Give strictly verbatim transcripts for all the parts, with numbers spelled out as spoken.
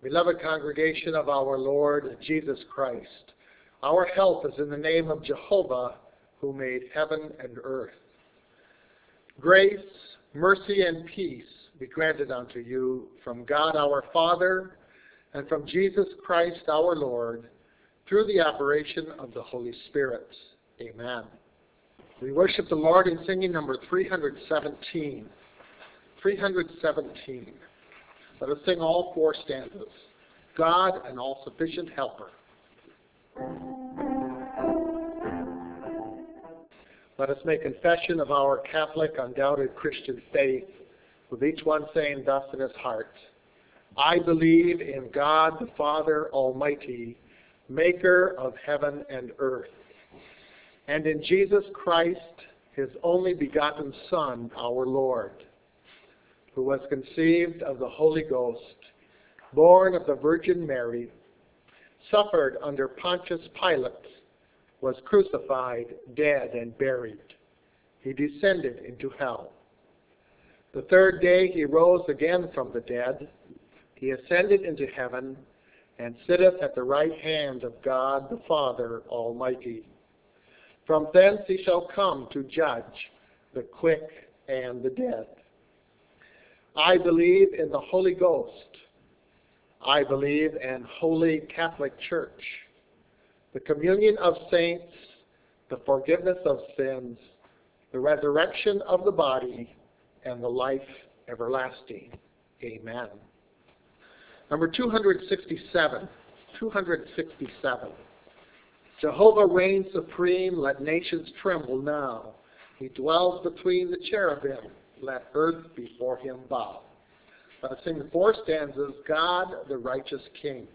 Beloved congregation of our Lord Jesus Christ, our help is in the name of Jehovah, who made heaven and earth. Grace, mercy, and peace be granted unto you from God our Father and from Jesus Christ our Lord, through the operation of the Holy Spirit. Amen. We worship the Lord in singing number three hundred seventeen. three hundred seventeen. Let us sing all four stanzas. God, an all-sufficient helper. Let us make confession of our Catholic, undoubted Christian faith, with each one saying thus in his heart, I believe in God the Father Almighty, maker of heaven and earth, and in Jesus Christ, his only begotten Son, our Lord, who was conceived of the Holy Ghost, born of the Virgin Mary, suffered under Pontius Pilate, was crucified, dead, and buried. He descended into hell. The third day he rose again from the dead. He ascended into heaven and sitteth at the right hand of God the Father Almighty. From thence he shall come to judge the quick and the dead. I believe in the Holy Ghost. I believe in Holy Catholic Church, the communion of saints, the forgiveness of sins, the resurrection of the body, and the life everlasting. Amen. Number two hundred sixty-seven. two hundred sixty-seven. Jehovah reigns supreme, let nations tremble now. He dwells between the cherubim, let earth before him bow. Let us sing the four stanzas, God the righteous King.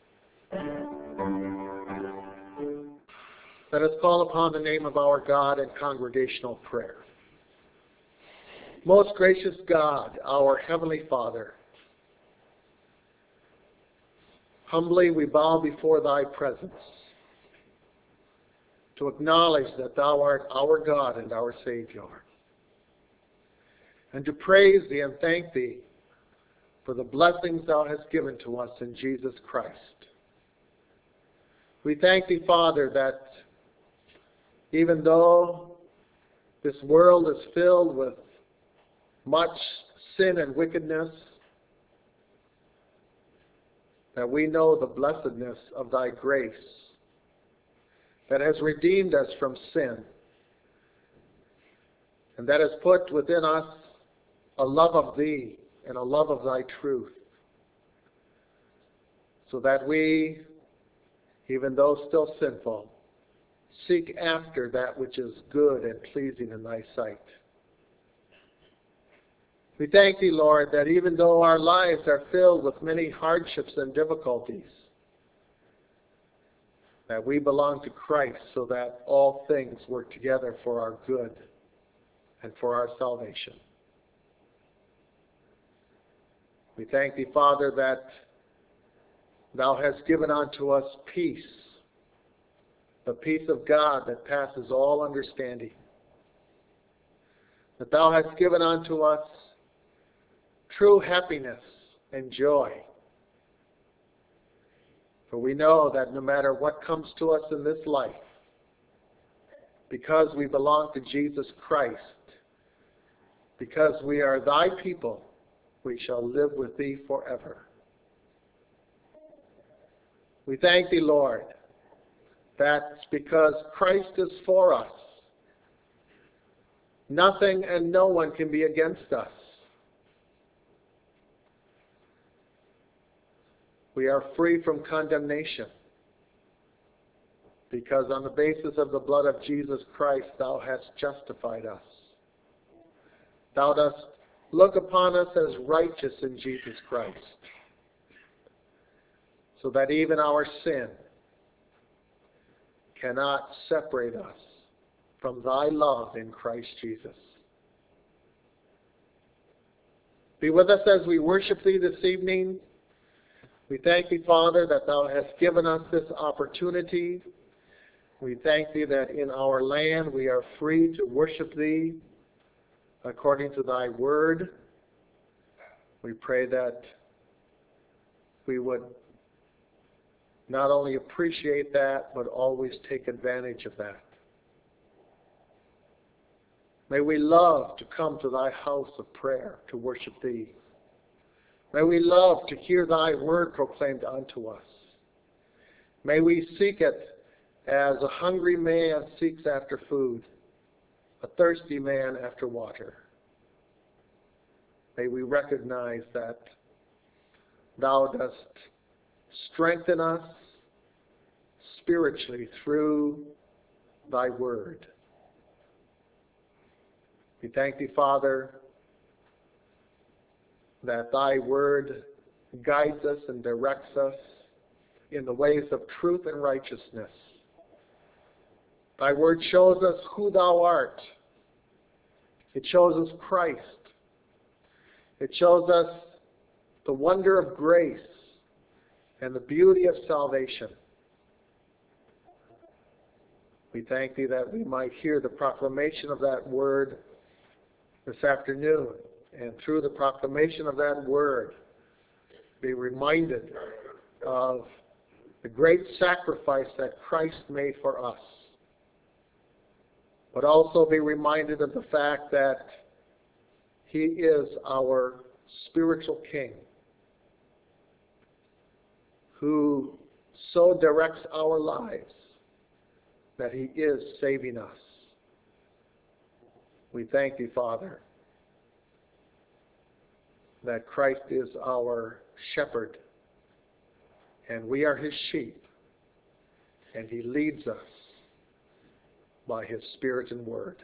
Let us call upon the name of our God in congregational prayer. Most gracious God, our Heavenly Father, humbly we bow before thy presence to acknowledge that thou art our God and our Savior, and to praise thee and thank thee for the blessings thou hast given to us in Jesus Christ. We thank thee, Father, that even though this world is filled with much sin and wickedness, that we know the blessedness of thy grace that has redeemed us from sin, and that has put within us a love of thee and a love of thy truth, so that we, even though still sinful, seek after that which is good and pleasing in thy sight. We thank thee, Lord, that even though our lives are filled with many hardships and difficulties, that we belong to Christ, so that all things work together for our good and for our salvation. We thank thee, Father, that thou hast given unto us peace, the peace of God that passes all understanding, that thou hast given unto us true happiness and joy. For we know that no matter what comes to us in this life, because we belong to Jesus Christ, because we are thy people, we shall live with thee forever. We thank thee, Lord, that because Christ is for us, nothing and no one can be against us. We are free from condemnation, because on the basis of the blood of Jesus Christ, thou hast justified us. Thou dost look upon us as righteous in Jesus Christ, so that even our sin cannot separate us from thy love in Christ Jesus. Be with us as we worship thee this evening. We thank thee, Father, that thou hast given us this opportunity. We thank thee that in our land we are free to worship thee according to thy word. We pray that we would not only appreciate that, but always take advantage of that. May we love to come to thy house of prayer to worship thee. May we love to hear thy word proclaimed unto us. May we seek it as a hungry man seeks after food, a thirsty man after water. May we recognize that thou dost strengthen us spiritually through thy word. We thank thee, Father, that thy word guides us and directs us in the ways of truth and righteousness. Thy word shows us who thou art. It shows us Christ. It shows us the wonder of grace and the beauty of salvation. We thank thee that we might hear the proclamation of that word this afternoon, and through the proclamation of that word, be reminded of the great sacrifice that Christ made for us, but also be reminded of the fact that he is our spiritual King, who so directs our lives that he is saving us. We thank thee, Father, that Christ is our shepherd, and we are his sheep, and he leads us by his Spirit and word.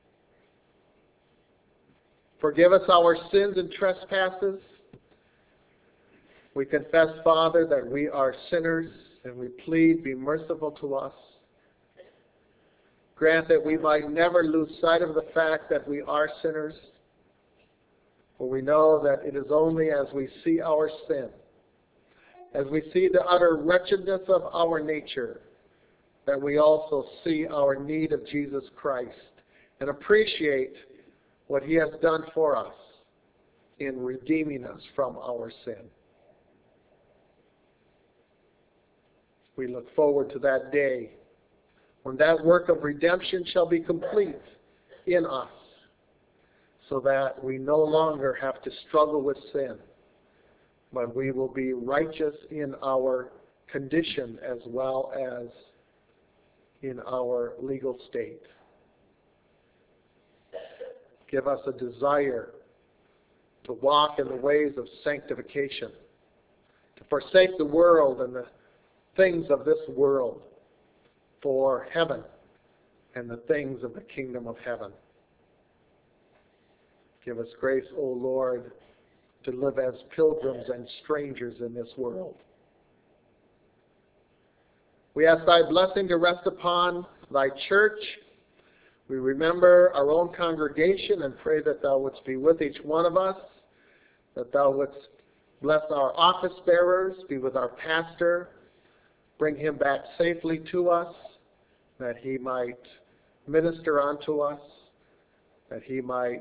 Forgive us our sins and trespasses. We confess, Father, that we are sinners, and we plead, be merciful to us. Grant that we might never lose sight of the fact that we are sinners, for we know that it is only as we see our sin, as we see the utter wretchedness of our nature, that we also see our need of Jesus Christ and appreciate what he has done for us in redeeming us from our sin. We look forward to that day when that work of redemption shall be complete in us, so that we no longer have to struggle with sin, but we will be righteous in our condition as well as in our legal state. Give us a desire to walk in the ways of sanctification, to forsake the world and the things of this world for heaven and the things of the kingdom of heaven. Give us grace, O Lord, to live as pilgrims and strangers in this world. We ask thy blessing to rest upon thy church. We remember our own congregation and pray that thou wouldst be with each one of us, that thou wouldst bless our office bearers, be with our pastor, bring him back safely to us, that he might minister unto us, that he might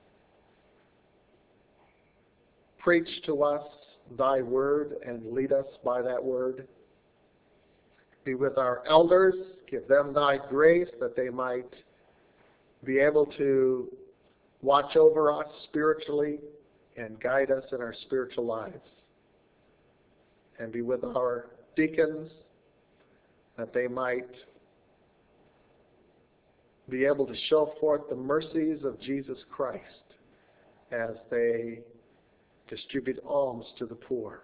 preach to us thy word and lead us by that word. Be with our elders, give them thy grace that they might be able to watch over us spiritually and guide us in our spiritual lives. And be with our deacons, that they might be able to show forth the mercies of Jesus Christ as they distribute alms to the poor.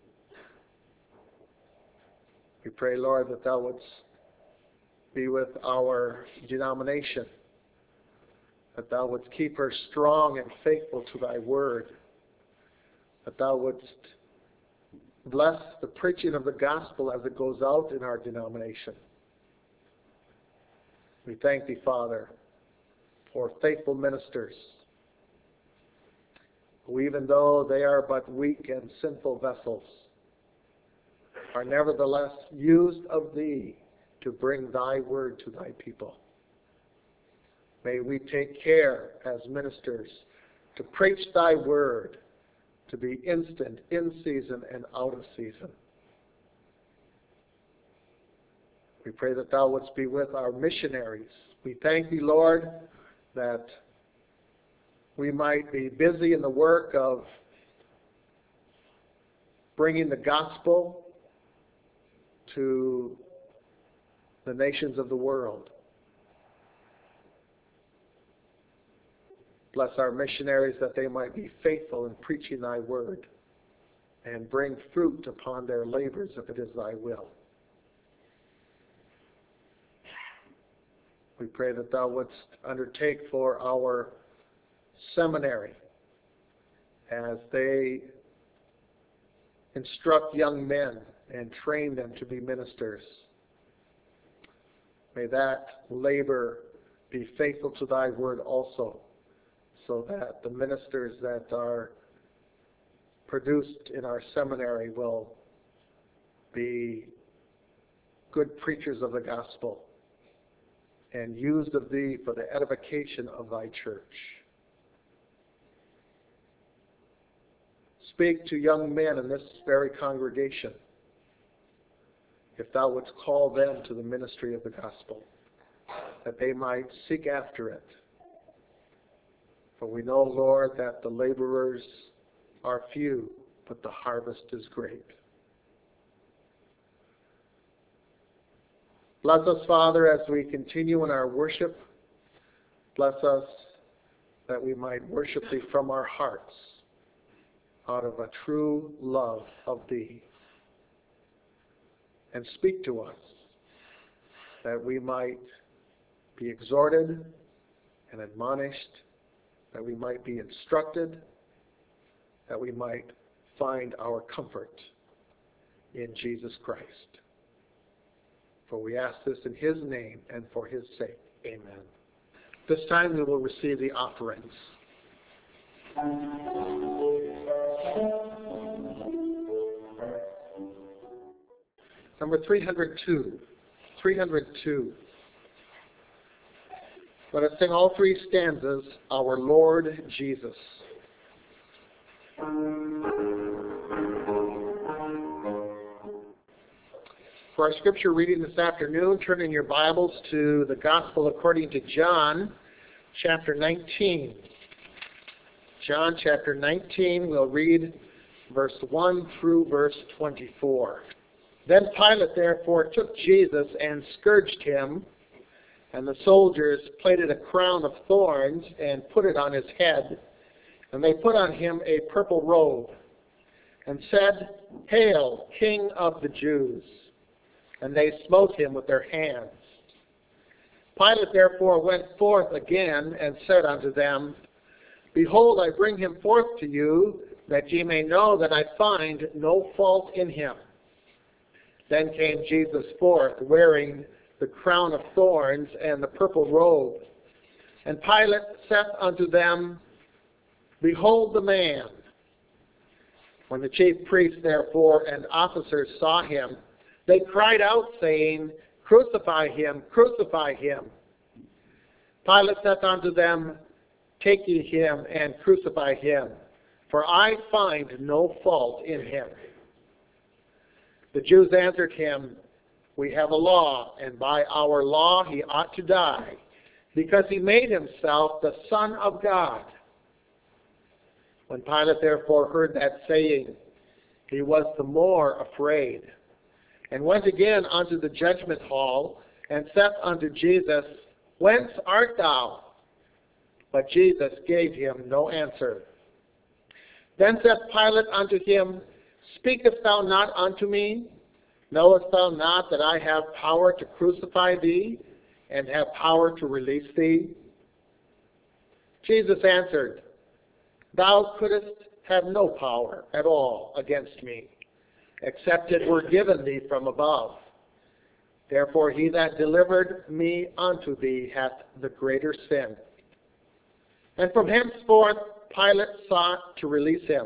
We pray, Lord, that thou wouldst be with our denomination, that thou wouldst keep her strong and faithful to thy word, that thou wouldst bless the preaching of the gospel as it goes out in our denomination. We thank thee, Father, for faithful ministers who, even though they are but weak and sinful vessels, are nevertheless used of thee to bring thy word to thy people. May we take care as ministers to preach thy word, to be instant, in season and out of season. We pray that thou wouldst be with our missionaries. We thank thee, Lord, that we might be busy in the work of bringing the gospel to the nations of the world. Bless our missionaries that they might be faithful in preaching thy word and bring fruit upon their labors if it is thy will. We pray that thou wouldst undertake for our seminary as they instruct young men and train them to be ministers. May that labor be faithful to thy word also, so that the ministers that are produced in our seminary will be good preachers of the gospel and used of thee for the edification of thy church. Speak to young men in this very congregation, if thou wouldst call them to the ministry of the gospel, that they might seek after it. For we know, Lord, that the laborers are few, but the harvest is great. Bless us, Father, as we continue in our worship. Bless us that we might worship thee from our hearts, out of a true love of thee. And speak to us, that we might be exhorted and admonished, that we might be instructed, that we might find our comfort in Jesus Christ. For we ask this in his name and for his sake. Amen. This time we will receive the offerings. Number three hundred two. three hundred two. Let us sing all three stanzas, Our Lord Jesus. For our scripture reading this afternoon, turn in your Bibles to the Gospel according to John, chapter nineteen. John chapter nineteen, we'll read verse one through verse twenty-four. Then Pilate therefore took Jesus and scourged him, and the soldiers plaited a crown of thorns and put it on his head, and they put on him a purple robe, and said, Hail, King of the Jews! And they smote him with their hands. Pilate therefore went forth again and said unto them, Behold, I bring him forth to you, that ye may know that I find no fault in him. Then came Jesus forth, wearing the crown of thorns and the purple robe. And Pilate saith unto them, Behold the man. When the chief priests therefore and officers saw him, they cried out, saying, Crucify him, crucify him. Pilate saith unto them, Take ye him and crucify him, for I find no fault in him. The Jews answered him, We have a law, and by our law he ought to die, because he made himself the Son of God. When Pilate therefore heard that saying, he was the more afraid, and went again unto the judgment hall, and saith unto Jesus, Whence art thou? But Jesus gave him no answer. Then saith Pilate unto him, Speakest thou not unto me? Knowest thou not that I have power to crucify thee, and have power to release thee? Jesus answered, Thou couldst have no power at all against me, except it were given thee from above. Therefore he that delivered me unto thee hath the greater sin. And from henceforth Pilate sought to release him.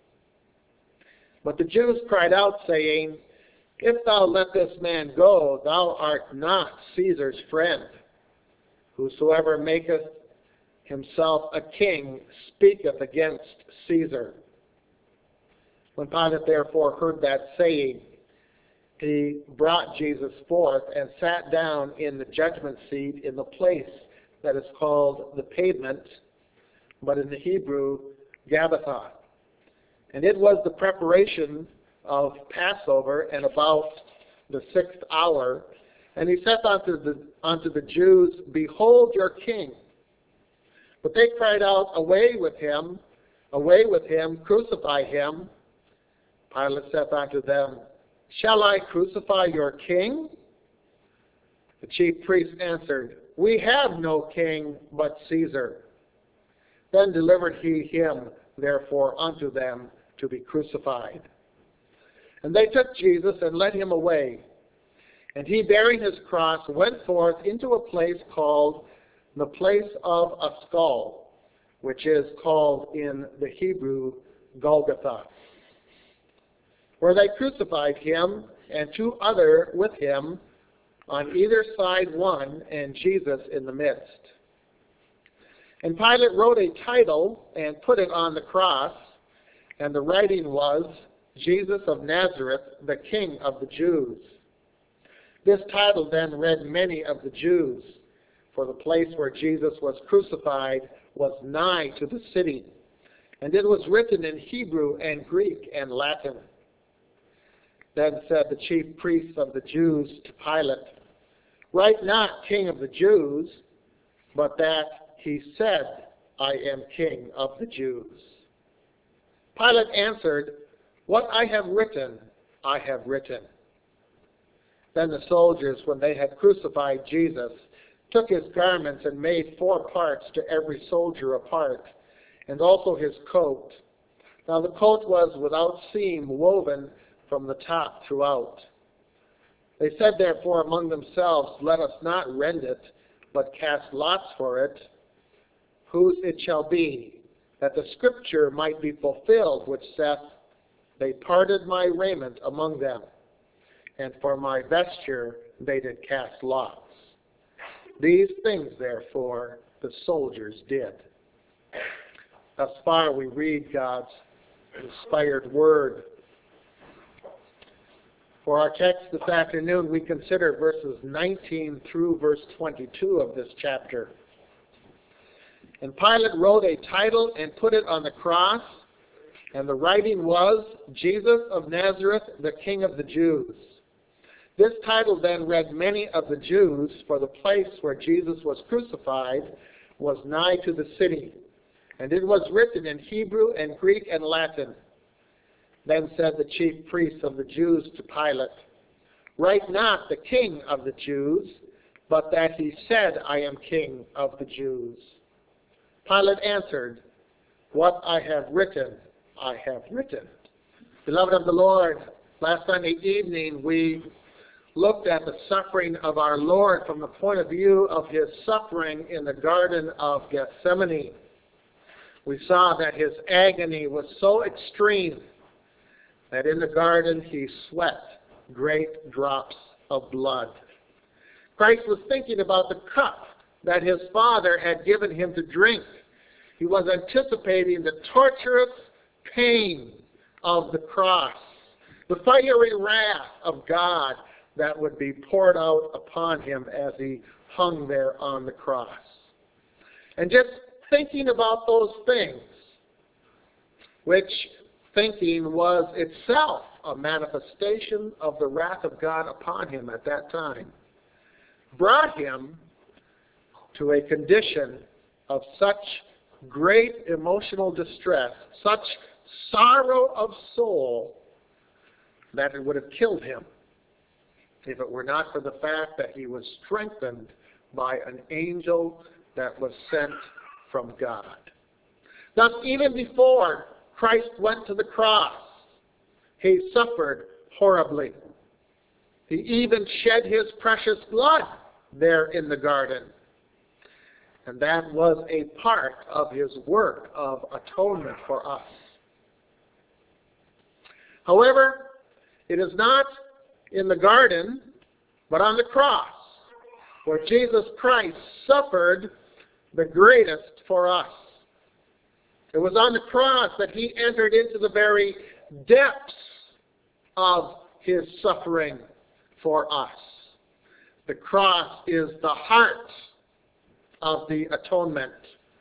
But the Jews cried out, saying, If thou let this man go, thou art not Caesar's friend. Whosoever maketh himself a king speaketh against Caesar. When Pilate therefore heard that saying, he brought Jesus forth and sat down in the judgment seat in the place that is called the Pavement, but in the Hebrew, Gabbatha. And it was the preparation of Passover, and about the sixth hour. And he saith unto the, unto the Jews, Behold your king. But they cried out, Away with him, away with him, crucify him. Pilate saith unto them, Shall I crucify your king? The chief priests answered, We have no king but Caesar. Then delivered he him, therefore, unto them to be crucified. And they took Jesus and led him away. And he, bearing his cross, went forth into a place called the place of a skull, which is called in the Hebrew Golgotha, where they crucified him and two other with him, on either side one, and Jesus in the midst. And Pilate wrote a title and put it on the cross, and the writing was, Jesus of Nazareth, the King of the Jews. This title then read many of the Jews, for the place where Jesus was crucified was nigh to the city, and it was written in Hebrew and Greek and Latin. Then said the chief priests of the Jews to Pilate, Write not King of the Jews, but that he said, I am King of the Jews. Pilate answered, What I have written, I have written. Then the soldiers, when they had crucified Jesus, took his garments and made four parts, to every soldier a part, and also his coat. Now the coat was without seam, woven from the top throughout. They said therefore among themselves, Let us not rend it, but cast lots for it, whose it shall be, that the scripture might be fulfilled, which saith, They parted my raiment among them, and for my vesture they did cast lots. These things, therefore, the soldiers did. Thus far we read God's inspired word. For our text this afternoon, we consider verses nineteen through verse twenty-two of this chapter. And Pilate wrote a title and put it on the cross, and the writing was, Jesus of Nazareth, the King of the Jews. This title then read many of the Jews, for the place where Jesus was crucified was nigh to the city, and it was written in Hebrew and Greek and Latin. Then said the chief priests of the Jews to Pilate, Write not the King of the Jews, but that he said, I am King of the Jews. Pilate answered, What I have written, I have written. Beloved of the Lord, last Sunday evening we looked at the suffering of our Lord from the point of view of his suffering in the Garden of Gethsemane. We saw that his agony was so extreme that in the garden he sweat great drops of blood. Christ was thinking about the cup that his Father had given him to drink. He was anticipating the torturous pain of the cross, the fiery wrath of God that would be poured out upon him as he hung there on the cross. And just thinking about those things, which thinking was itself a manifestation of the wrath of God upon him at that time, brought him to a condition of such great emotional distress, such sorrow of soul, that it would have killed him if it were not for the fact that he was strengthened by an angel that was sent from God. Thus, even before Christ went to the cross, he suffered horribly. He even shed his precious blood there in the garden. And that was a part of his work of atonement for us. However, it is not in the garden, but on the cross, where Jesus Christ suffered the greatest for us. It was on the cross that he entered into the very depths of his suffering for us. The cross is the heart of the atonement.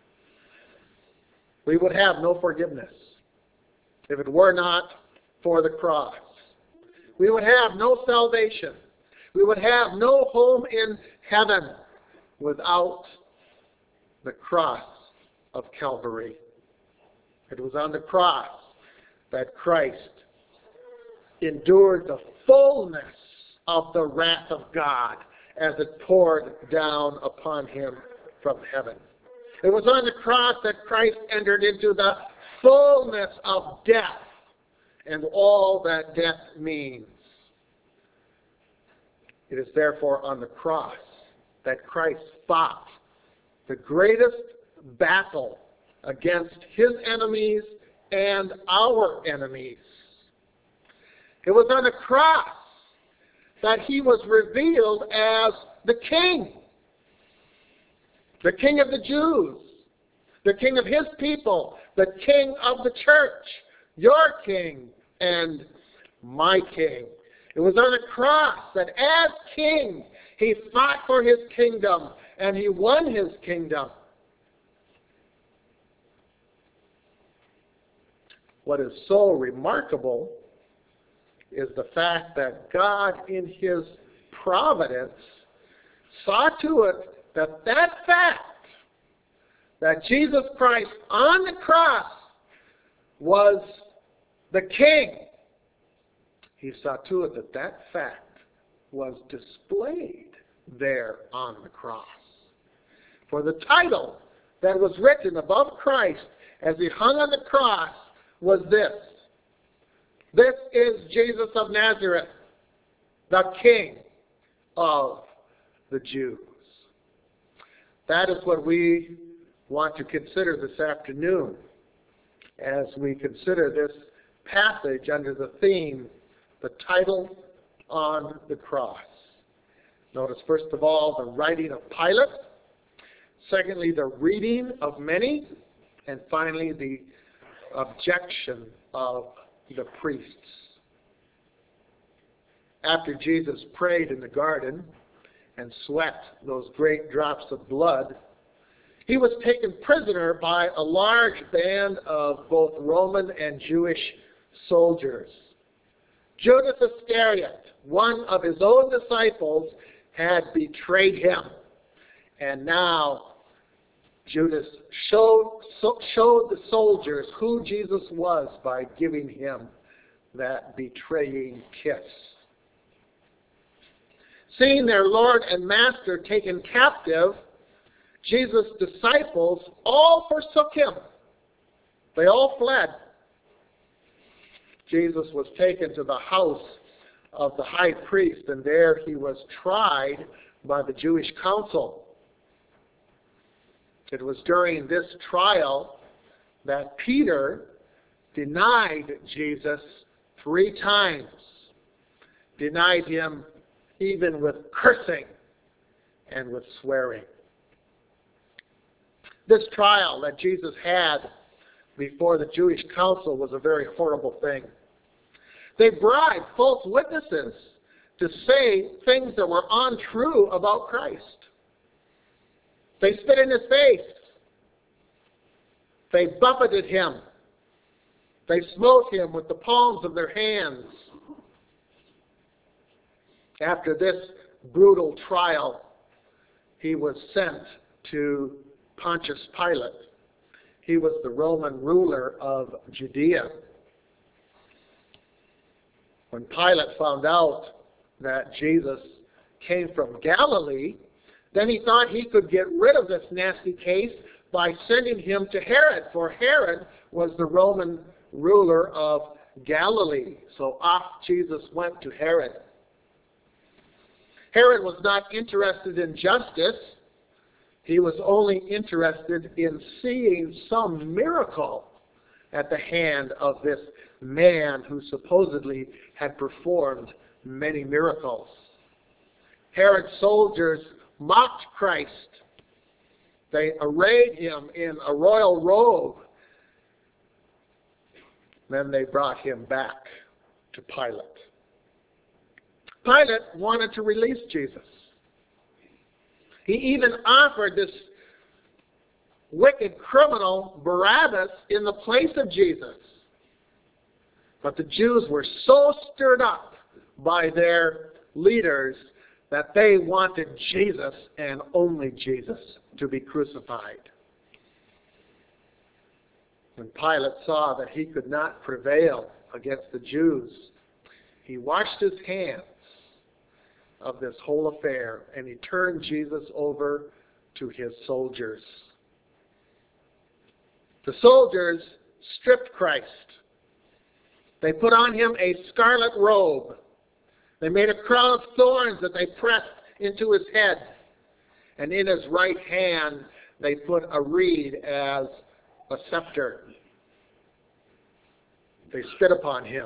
We would have no forgiveness if it were not for the cross. We would have no salvation. We would have no home in heaven without the cross of Calvary. It was on the cross that Christ endured the fullness of the wrath of God as it poured down upon him from heaven. It was on the cross that Christ entered into the fullness of death and all that death means. It is therefore on the cross that Christ fought the greatest battle against his enemies and our enemies. It was on the cross that he was revealed as the King. The King of the Jews. The King of his people. The King of the church. Your King and my King. It was on the cross that as King, he fought for his kingdom and he won his kingdom. What is so remarkable is the fact that God in his providence saw to it that that fact, that Jesus Christ on the cross was the King, he saw to it that that fact was displayed there on the cross. For the title that was written above Christ as he hung on the cross was this: This is Jesus of Nazareth, the King of the Jews. That is what we want to consider this afternoon as we consider this passage under the theme, the title on the cross. Notice, first of all, the writing of Pilate. Secondly, the reading of many. And finally, the objection of the priests. After Jesus prayed in the garden and sweat those great drops of blood, he was taken prisoner by a large band of both Roman and Jewish soldiers. Judas Iscariot, one of his own disciples, had betrayed him. And now Judas showed, so, showed the soldiers who Jesus was by giving him that betraying kiss. Seeing their Lord and Master taken captive, Jesus' disciples all forsook him. They all fled. Jesus was taken to the house of the high priest, and there he was tried by the Jewish council. It was during this trial that Peter denied Jesus three times, denied him even with cursing and with swearing. This trial that Jesus had before the Jewish council was a very horrible thing. They bribed false witnesses to say things that were untrue about Christ. They spit in his face. They buffeted him. They smote him with the palms of their hands. After this brutal trial, he was sent to Pontius Pilate. He was the Roman ruler of Judea. When Pilate found out that Jesus came from Galilee, then he thought he could get rid of this nasty case by sending him to Herod, for Herod was the Roman ruler of Galilee. So off Jesus went to Herod. Herod was not interested in justice. He was only interested in seeing some miracle at the hand of this man who supposedly had performed many miracles. Herod's soldiers mocked Christ. They arrayed him in a royal robe. Then they brought him back to Pilate. Pilate wanted to release Jesus. He even offered this wicked criminal Barabbas in the place of Jesus. But the Jews were so stirred up by their leaders that they wanted Jesus and only Jesus to be crucified. When Pilate saw that he could not prevail against the Jews, he washed his hands of this whole affair and he turned Jesus over to his soldiers. The soldiers stripped Christ. They put on him a scarlet robe. They made a crown of thorns that they pressed into his head. And in his right hand they put a reed as a scepter. They spit upon him.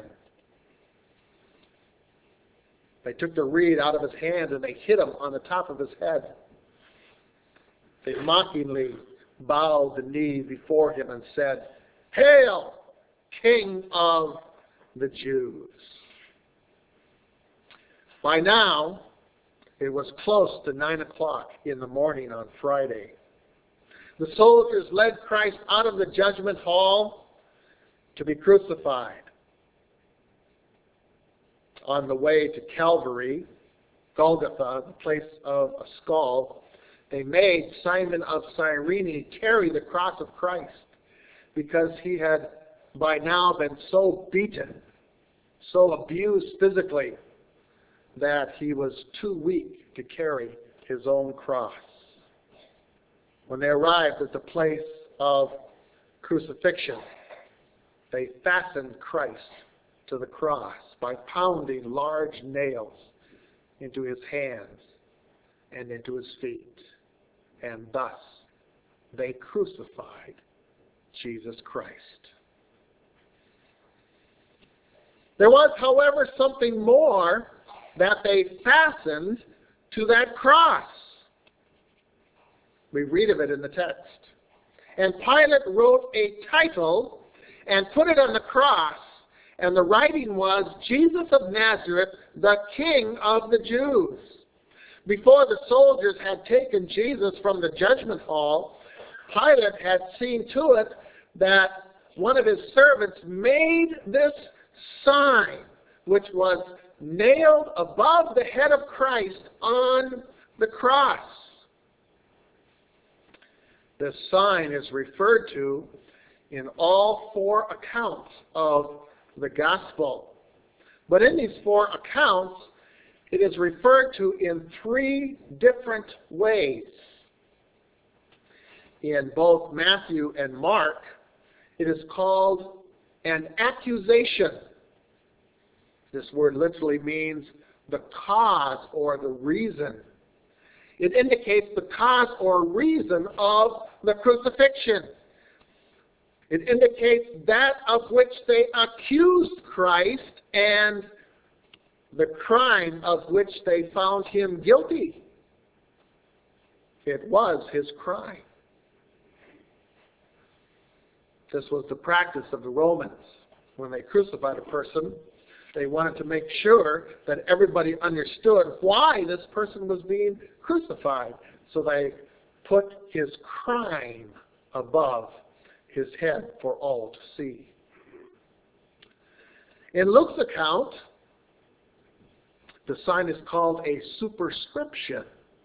They took the reed out of his hand and they hit him on the top of his head. They mockingly bowed the knee before him and said, "Hail, King of the Jews." By now, it was close to nine o'clock in the morning on Friday. The soldiers led Christ out of the judgment hall to be crucified. On the way to Calvary, Golgotha, the place of a skull, they made Simon of Cyrene carry the cross of Christ because he had by now been so beaten, so abused physically, that he was too weak to carry his own cross. When they arrived at the place of crucifixion, they fastened Christ to the cross by pounding large nails into his hands and into his feet. And thus they crucified Jesus Christ. There was, however, something more that they fastened to that cross. We read of it in the text. And Pilate wrote a title and put it on the cross, and the writing was, "Jesus of Nazareth, the King of the Jews." Before the soldiers had taken Jesus from the judgment hall, Pilate had seen to it that one of his servants made this sign, which was nailed above the head of Christ on the cross. This sign is referred to in all four accounts of the gospel. But in these four accounts, it is referred to in three different ways. In both Matthew and Mark, it is called an accusation. This word literally means the cause or the reason. It indicates the cause or reason of the crucifixion. It indicates that of which they accused Christ and the crime of which they found him guilty. It was his crime. This was the practice of the Romans. When they crucified a person, they wanted to make sure that everybody understood why this person was being crucified. So they put his crime above his head for all to see. In Luke's account, the sign is called a superscription.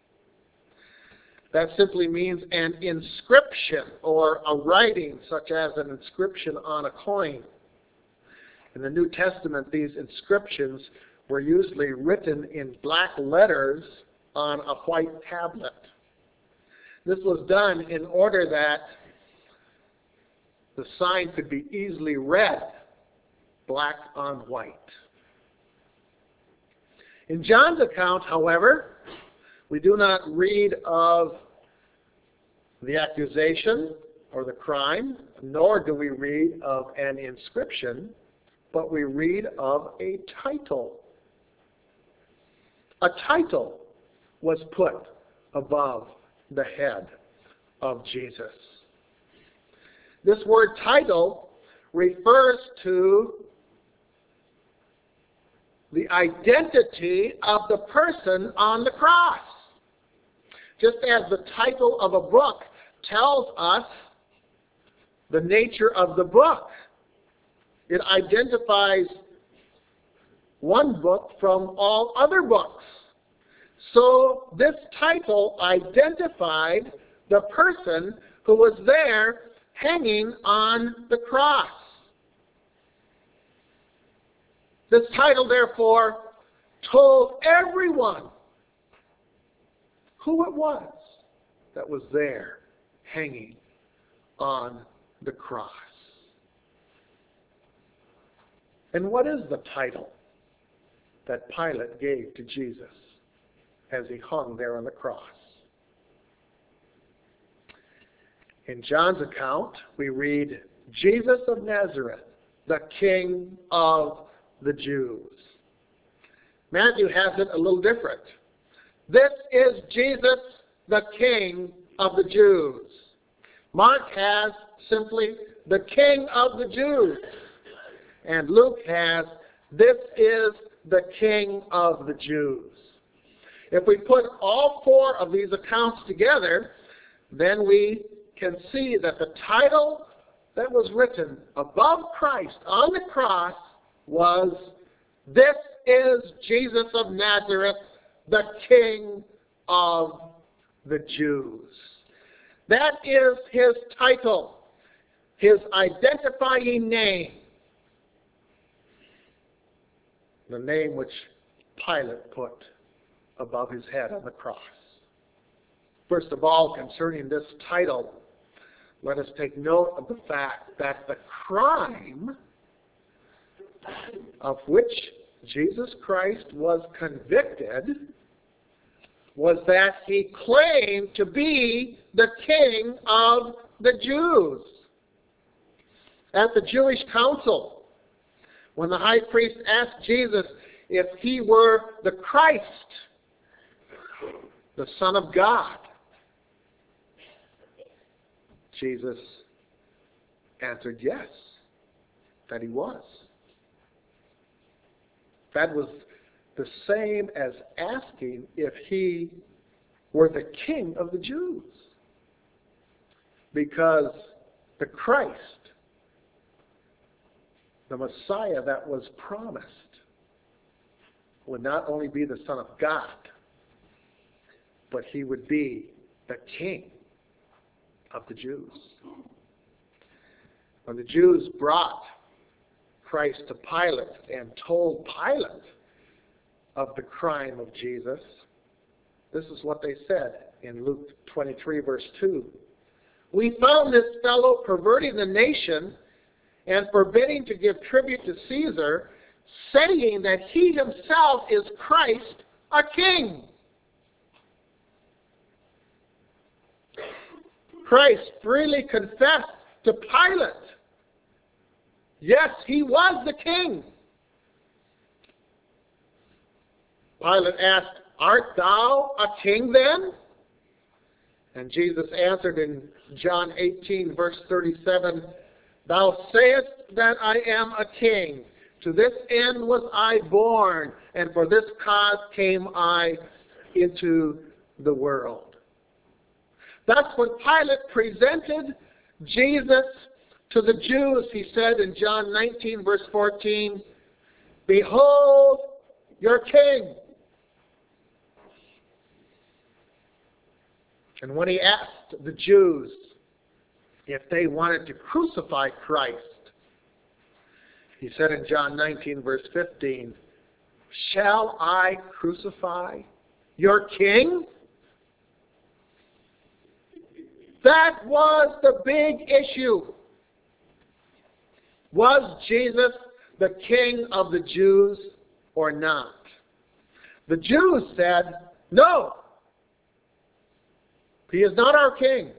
That simply means an inscription or a writing, such as an inscription on a coin. In the New Testament, these inscriptions were usually written in black letters on a white tablet. This was done in order that the sign could be easily read, black on white. In John's account, however, we do not read of the accusation or the crime, nor do we read of an inscription, but we read of a title. A title was put above the head of Jesus. This word title refers to the identity of the person on the cross. Just as the title of a book tells us the nature of the book. It identifies one book from all other books. So this title identified the person who was there hanging on the cross. This title, therefore, told everyone who it was that was there hanging on the cross. And what is the title that Pilate gave to Jesus as he hung there on the cross? In John's account, we read, Jesus of Nazareth, the King of the Jews. Matthew has it a little different. This is Jesus, the King of the Jews. Mark has simply the King of the Jews. And Luke has, this is the King of the Jews. If we put all four of these accounts together, then we can see that the title that was written above Christ on the cross was, this is Jesus of Nazareth, the King of the Jews. That is his title, his identifying name, the name which Pilate put above his head on the cross. First of all, concerning this title, let us take note of the fact that the crime of which Jesus Christ was convicted was that he claimed to be the King of the Jews. At the Jewish council, when the high priest asked Jesus if he were the Christ, the Son of God, Jesus answered yes, that he was. That was the same as asking if he were the King of the Jews. Because the Christ, the Messiah that was promised, would not only be the Son of God, but he would be the King of the Jews. When the Jews brought Christ to Pilate and told Pilate of the crime of Jesus, this is what they said in Luke twenty-three, verse two. We found this fellow perverting the nation and forbidding to give tribute to Caesar, saying that he himself is Christ, a king. Christ freely confessed to Pilate, yes, he was the king. Pilate asked, art thou a king then? And Jesus answered in John eighteen, verse thirty-seven, thou sayest that I am a king. To this end was I born, and for this cause came I into the world. Thus, when Pilate presented Jesus to the Jews, he said in John nineteen, verse fourteen, behold your king. And when he asked the Jews if they wanted to crucify Christ, he said in John nineteen, verse fifteen, shall I crucify your king? That was the big issue. Was Jesus the King of the Jews or not? The Jews said, no, he is not our king.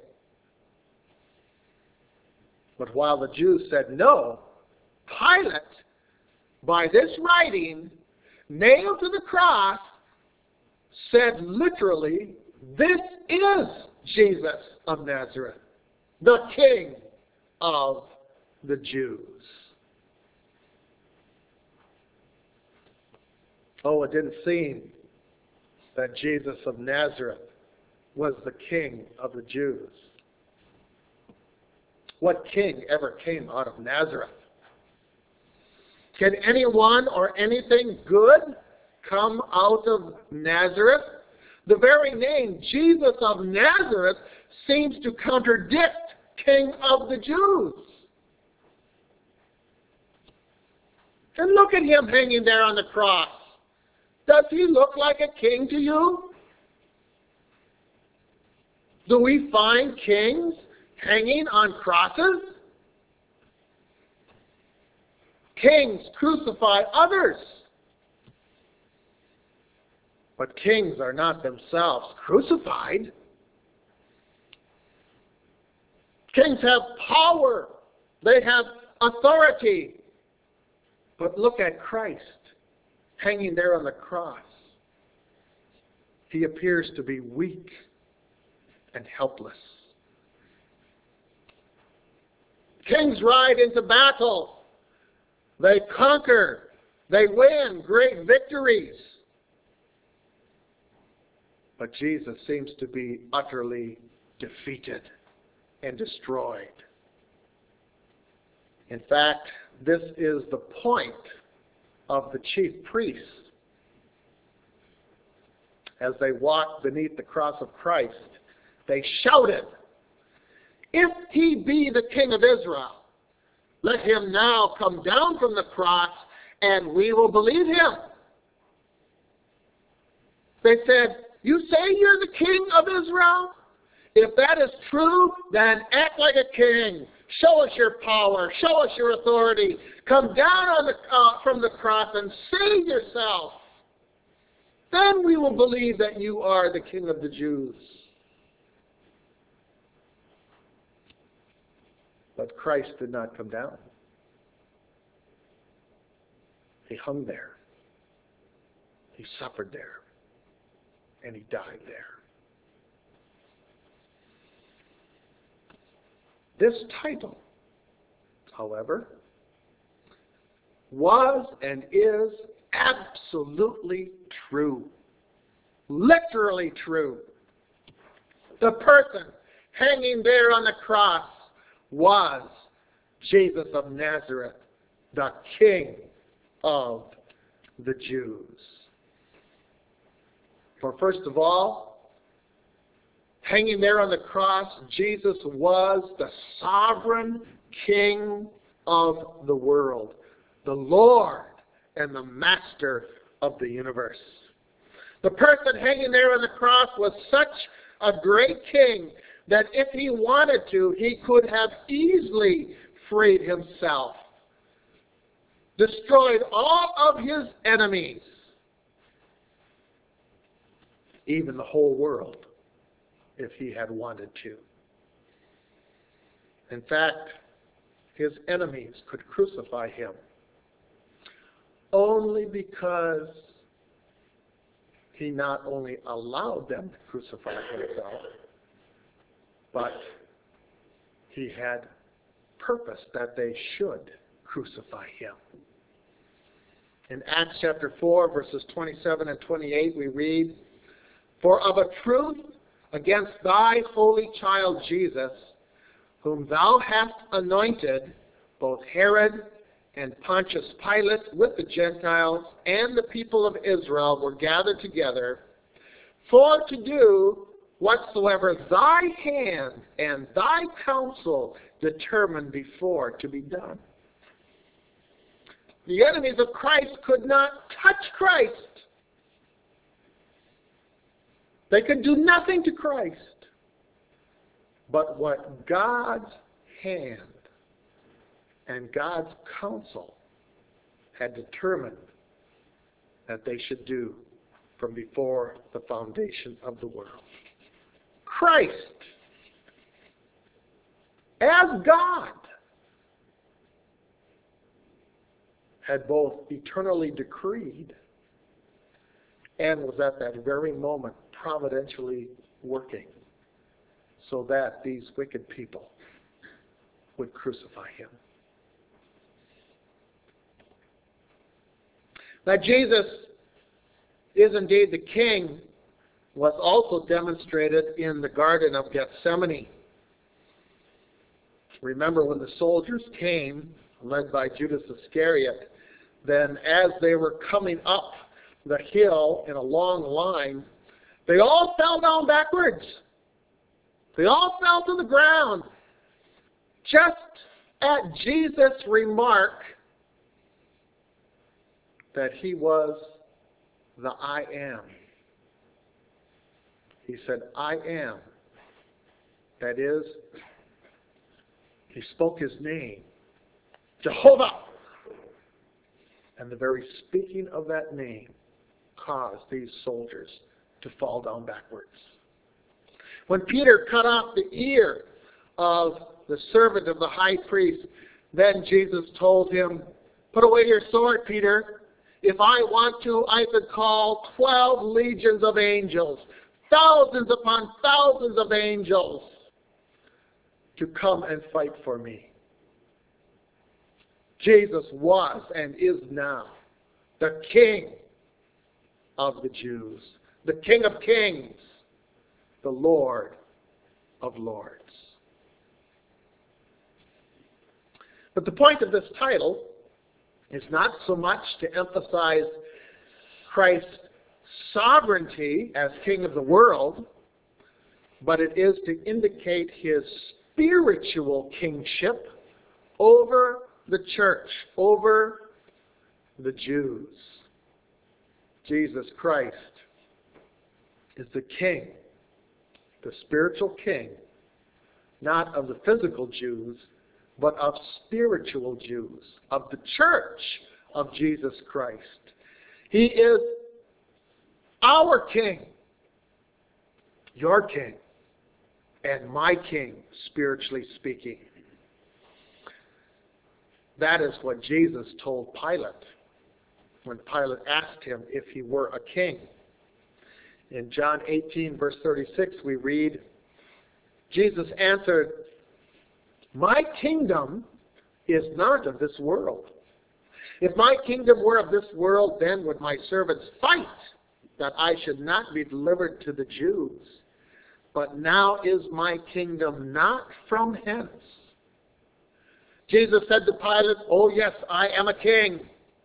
But while the Jews said no, Pilate, by this writing, nailed to the cross, said literally, this is Jesus of Nazareth, the King of the Jews. Oh, it didn't seem that Jesus of Nazareth was the King of the Jews. What king ever came out of Nazareth? Can anyone or anything good come out of Nazareth? The very name Jesus of Nazareth seems to contradict King of the Jews. And look at him hanging there on the cross. Does he look like a king to you? Do we find kings hanging on crosses? Kings crucify others. But kings are not themselves crucified. Kings have power. They have authority. But look at Christ hanging there on the cross. He appears to be weak and helpless. Kings ride into battle. They conquer. They win great victories. But Jesus seems to be utterly defeated and destroyed. In fact, this is the point of the chief priests as they walked beneath the cross of Christ. They shouted, "If he be the King of Israel, let him now come down from the cross and we will believe him." They said, "You say you're the King of Israel? If that is true, then act like a king. Show us your power. Show us your authority. Come down on the, uh, from the cross and save yourself. Then we will believe that you are the King of the Jews." But Christ did not come down. He hung there. He suffered there. And he died there. This title, however, was and is absolutely true. Literally true. The person hanging there on the cross was Jesus of Nazareth, the King of the Jews. For first of all, hanging there on the cross, Jesus was the sovereign King of the world, the Lord and the Master of the universe. The person hanging there on the cross was such a great king that if he wanted to, he could have easily freed himself, destroyed all of his enemies, even the whole world, if he had wanted to. In fact, his enemies could crucify him only because he not only allowed them to crucify himself, but he had purposed that they should crucify him. In Acts chapter four, verses twenty-seven and twenty-eight, we read, "For of a truth, against thy holy child Jesus, whom thou hast anointed, both Herod and Pontius Pilate with the Gentiles and the people of Israel were gathered together, for to do whatsoever thy hand and thy counsel determined before to be done." The enemies of Christ could not touch Christ. They could do nothing to Christ. But what God's hand and God's counsel had determined that they should do from before the foundation of the world. Christ, as God, had both eternally decreed and was at that very moment providentially working so that these wicked people would crucify him. That Jesus is indeed the King was also demonstrated in the Garden of Gethsemane. Remember when the soldiers came, led by Judas Iscariot, then as they were coming up the hill in a long line, they all fell down backwards. They all fell to the ground. Just at Jesus' remark that he was the I am. He said, I am. That is, he spoke his name, Jehovah. And the very speaking of that name caused these soldiers to fall down backwards. When Peter cut off the ear of the servant of the high priest, then Jesus told him, put away your sword, Peter. If I want to, I could call twelve legions of angels, thousands upon thousands of angels, to come and fight for me. Jesus was and is now the King of the Jews, the King of kings, the Lord of lords. But the point of this title is not so much to emphasize Christ's sovereignty as King of the world, but it is to indicate his spiritual kingship over the church, over the Jews. Jesus Christ is the King, the spiritual King, not of the physical Jews, but of spiritual Jews, of the church of Jesus Christ. He is our King, your King, and my King, spiritually speaking. That is what Jesus told Pilate when Pilate asked him if he were a king. In John eighteen, verse thirty-six, we read, Jesus answered, my kingdom is not of this world. If my kingdom were of this world, then would my servants fight that I should not be delivered to the Jews. But now is my kingdom not from hence. Jesus said to Pilate, oh yes, I am a king.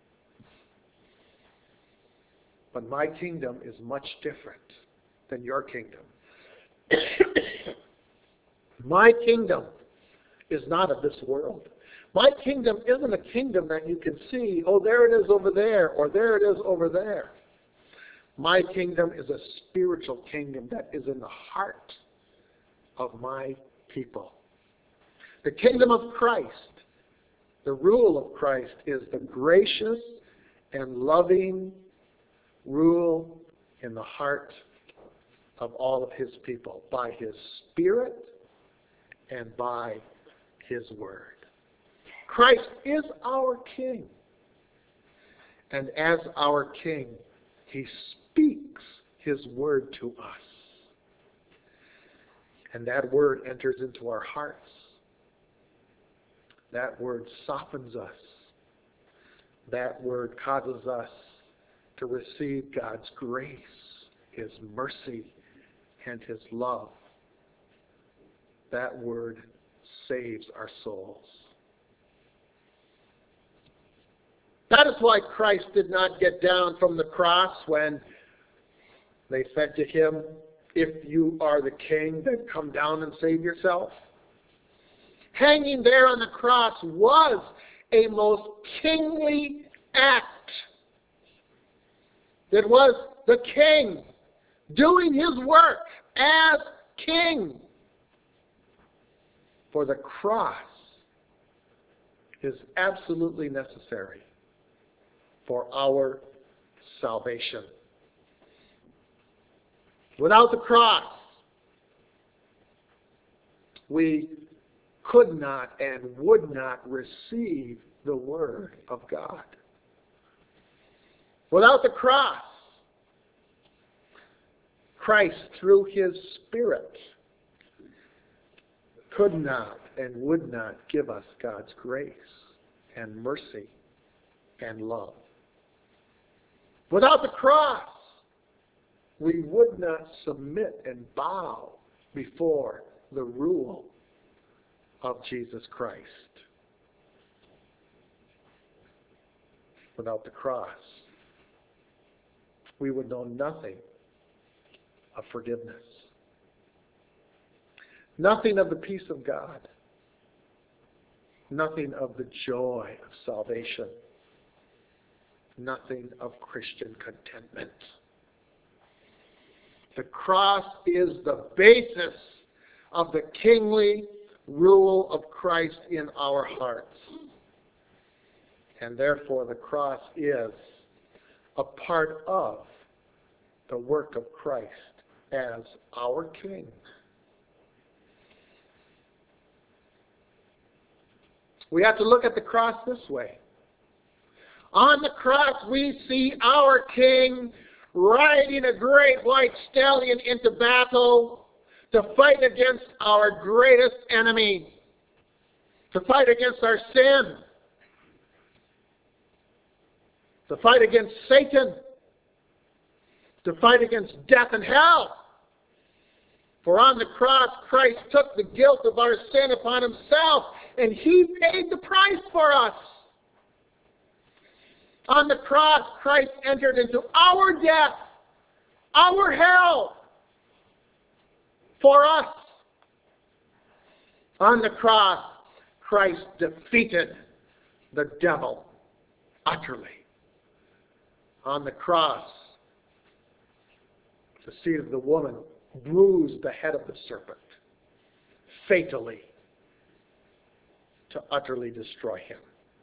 But my kingdom is much different than your kingdom. My kingdom is not of this world. My kingdom isn't a kingdom that you can see, oh, there it is over there, or there it is over there. My kingdom is a spiritual kingdom that is in the heart of my people. The kingdom of Christ, the rule of Christ, is the gracious and loving rule in the heart of all of his people by his Spirit and by his Word. Christ is our King. And as our King, he speaks his Word to us. And that Word enters into our hearts. That Word softens us. That Word causes us to receive God's grace, his mercy, and his love. That Word saves our souls. That is why Christ did not get down from the cross when they said to him, if you are the king, then come down and save yourself. Hanging there on the cross was a most kingly act. It was the king doing his work as king. For the cross is absolutely necessary for our salvation. Without the cross, we could not and would not receive the Word of God. Without the cross, Christ, through his Spirit, could not and would not give us God's grace and mercy and love. Without the cross, we would not submit and bow before the rule of Jesus Christ. Without the cross, we would know nothing of forgiveness. Nothing of the peace of God. Nothing of the joy of salvation. Nothing of Christian contentment. The cross is the basis of the kingly rule of Christ in our hearts. And therefore the cross is a part of the work of Christ as our King. We have to look at the cross this way. On the cross we see our King riding a great white stallion into battle to fight against our greatest enemy, to fight against our sin, to fight against Satan, to fight against death and hell. For on the cross, Christ took the guilt of our sin upon himself, and he paid the price for us. On the cross, Christ entered into our death, our hell, for us. On the cross, Christ defeated the devil utterly. On the cross, the seed of the woman bruised the head of the serpent, fatally, to utterly destroy him.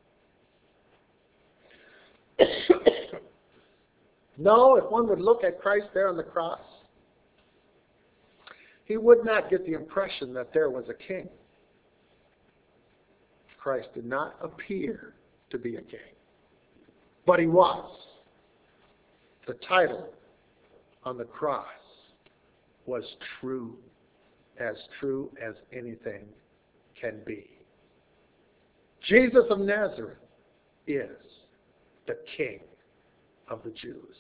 No, if one would look at Christ there on the cross, he would not get the impression that there was a king. Christ did not appear to be a king, but he was. The title on the cross was true, as true as anything can be. Jesus of Nazareth is the King of the Jews.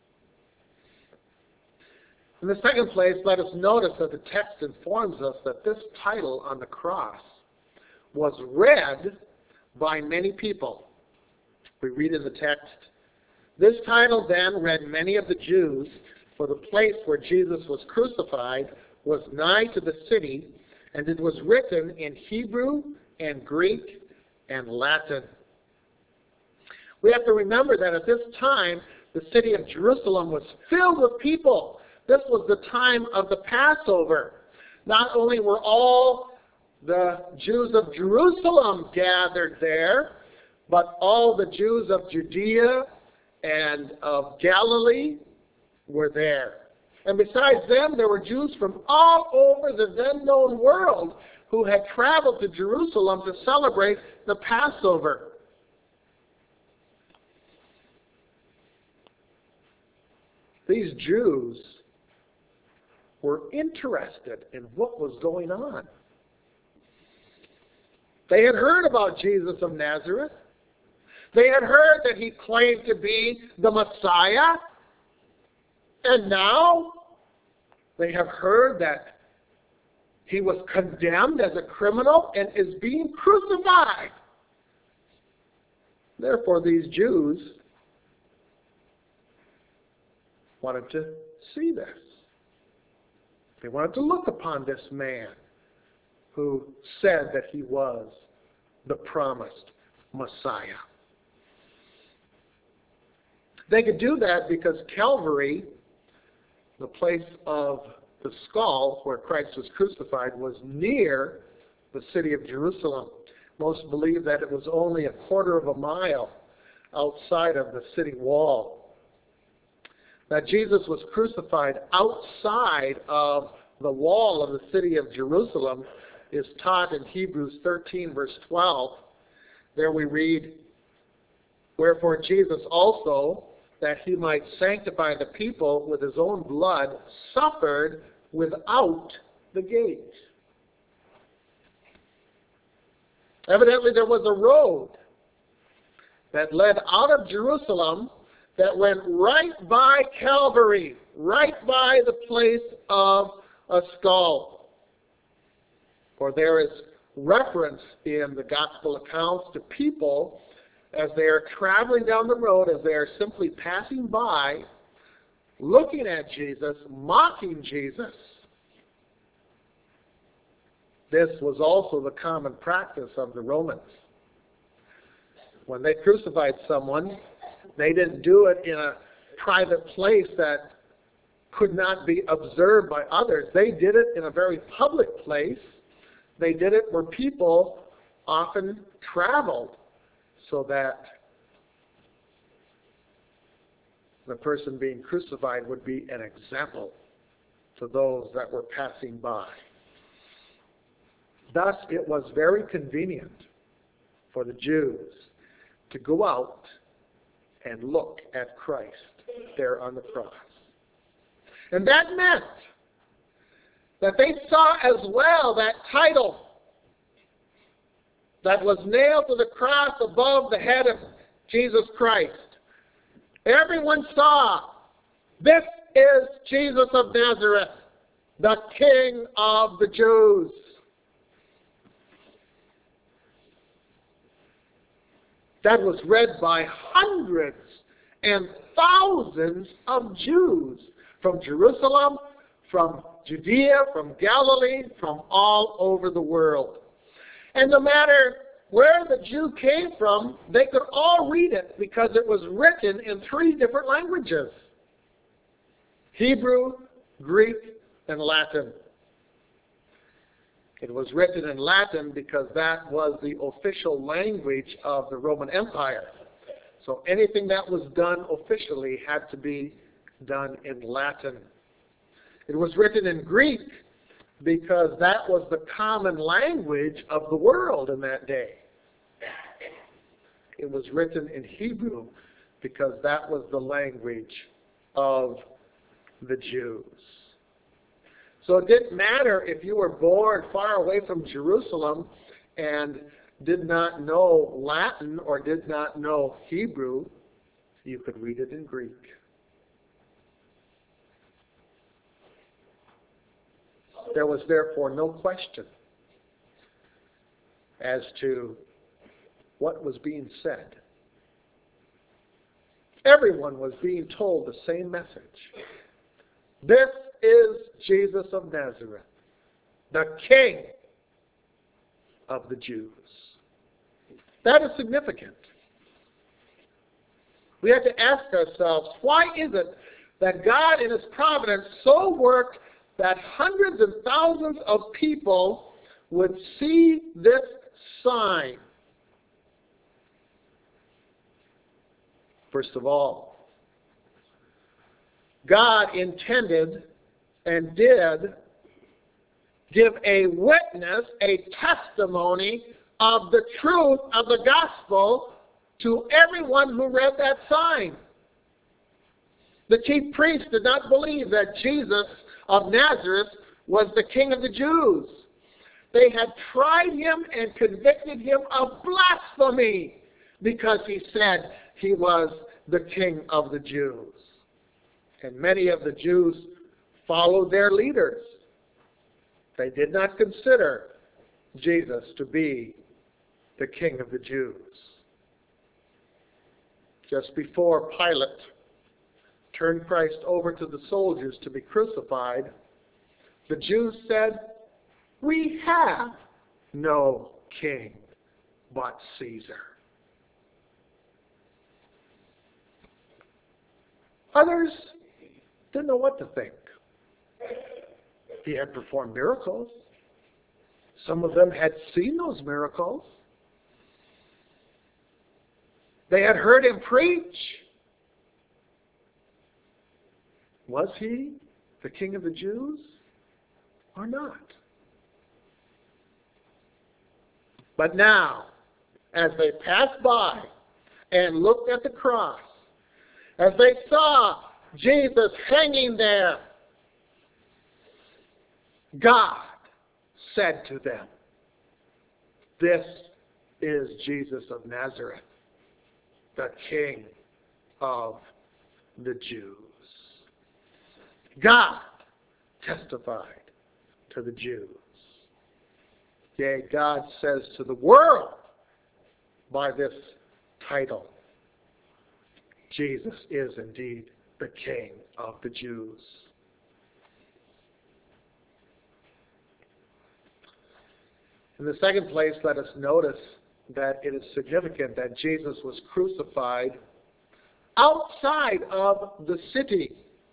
In the second place, let us notice that the text informs us that this title on the cross was read by many people. We read in the text, "This title then read many of the Jews, for the place where Jesus was crucified was nigh to the city, and it was written in Hebrew and Greek and Latin." We have to remember that at this time, the city of Jerusalem was filled with people. This was the time of the Passover. Not only were all the Jews of Jerusalem gathered there, but all the Jews of Judea and of Galilee were there. And besides them, there were Jews from all over the then known world who had traveled to Jerusalem to celebrate the Passover. These Jews were interested in what was going on. They had heard about Jesus of Nazareth. They had heard that he claimed to be the Messiah. And now they have heard that he was condemned as a criminal and is being crucified. Therefore, these Jews wanted to see this. They wanted to look upon this man who said that he was the promised Messiah. They could do that because Calvary, the place of the skull where Christ was crucified, was near the city of Jerusalem. Most believe that it was only a quarter of a mile outside of the city wall. That Jesus was crucified outside of the wall of the city of Jerusalem is taught in Hebrews thirteen, verse twelve. There we read, "Wherefore Jesus also, that he might sanctify the people with his own blood, suffered without the gate." Evidently there was a road that led out of Jerusalem that went right by Calvary, right by the place of a skull. For there is reference in the gospel accounts to people as they are traveling down the road, as they are simply passing by, looking at Jesus, mocking Jesus. This was also the common practice of the Romans. When they crucified someone, they didn't do it in a private place that could not be observed by others. They did it in a very public place. They did it where people often traveled so that the person being crucified would be an example to those that were passing by. Thus, it was very convenient for the Jews to go out and look at Christ there on the cross. And that meant that they saw as well that title that was nailed to the cross above the head of Jesus Christ. Everyone saw, this is Jesus of Nazareth, the King of the Jews. That was read by hundreds and thousands of Jews from Jerusalem, from Judea, from Galilee, from all over the world. And no matter where the Jew came from, they could all read it because it was written in three different languages: Hebrew, Greek, and Latin. It was written in Latin because that was the official language of the Roman Empire. So anything that was done officially had to be done in Latin. It was written in Greek because that was the common language of the world in that day. It was written in Hebrew because that was the language of the Jews. So it didn't matter if you were born far away from Jerusalem and did not know Latin or did not know Hebrew, you could read it in Greek. There was therefore no question as to what was being said. Everyone was being told the same message. This is Jesus of Nazareth, the King of the Jews. That is significant. We have to ask ourselves, why is it that God in His providence so worked that hundreds and thousands of people would see this sign? First of all, God intended and did give a witness, a testimony of the truth of the gospel to everyone who read that sign. The chief priests did not believe that Jesus of Nazareth was the King of the Jews. They had tried him and convicted him of blasphemy because he said he was the King of the Jews. And many of the Jews followed their leaders. They did not consider Jesus to be the King of the Jews. Just before Pilate turned Christ over to the soldiers to be crucified, the Jews said, "We have no king but Caesar." Others didn't know what to think. He had performed miracles. Some of them had seen those miracles. They had heard him preach. Was he the King of the Jews or not? But now, as they passed by and looked at the cross, as they saw Jesus hanging there, God said to them, "This is Jesus of Nazareth, the King of the Jews. God testified to the Jews. Yea, God says to the world by this title, Jesus is indeed the King of the Jews. In the second place, let us notice that it is significant that Jesus was crucified outside of the city.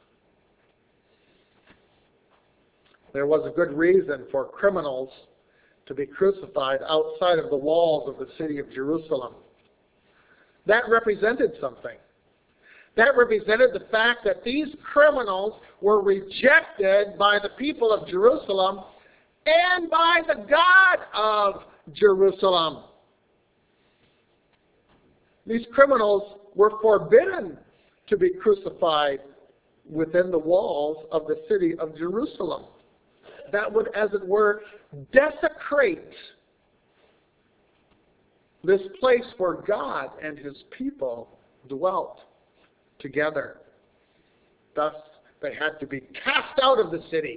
There was a good reason for criminals to be crucified outside of the walls of the city of Jerusalem. That represented something. That represented the fact that these criminals were rejected by the people of Jerusalem and by the God of Jerusalem. These criminals were forbidden to be crucified within the walls of the city of Jerusalem. That would, as it were, desecrate this place where God and His people dwelt together. Thus, they had to be cast out of the city.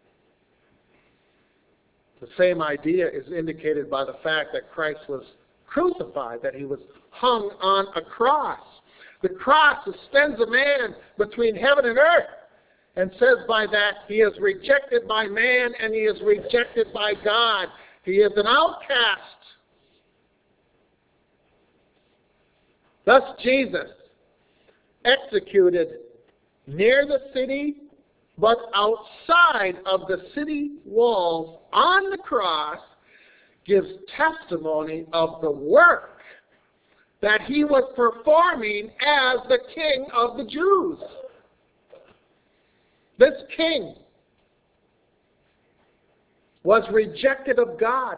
The same idea is indicated by the fact that Christ was crucified, that He was hung on a cross. The cross suspends a man between heaven and earth and says by that He is rejected by man and He is rejected by God. He is an outcast. Thus Jesus, executed near the city, but outside of the city walls on the cross, gives testimony of the work that He was performing as the King of the Jews. This king was rejected of God.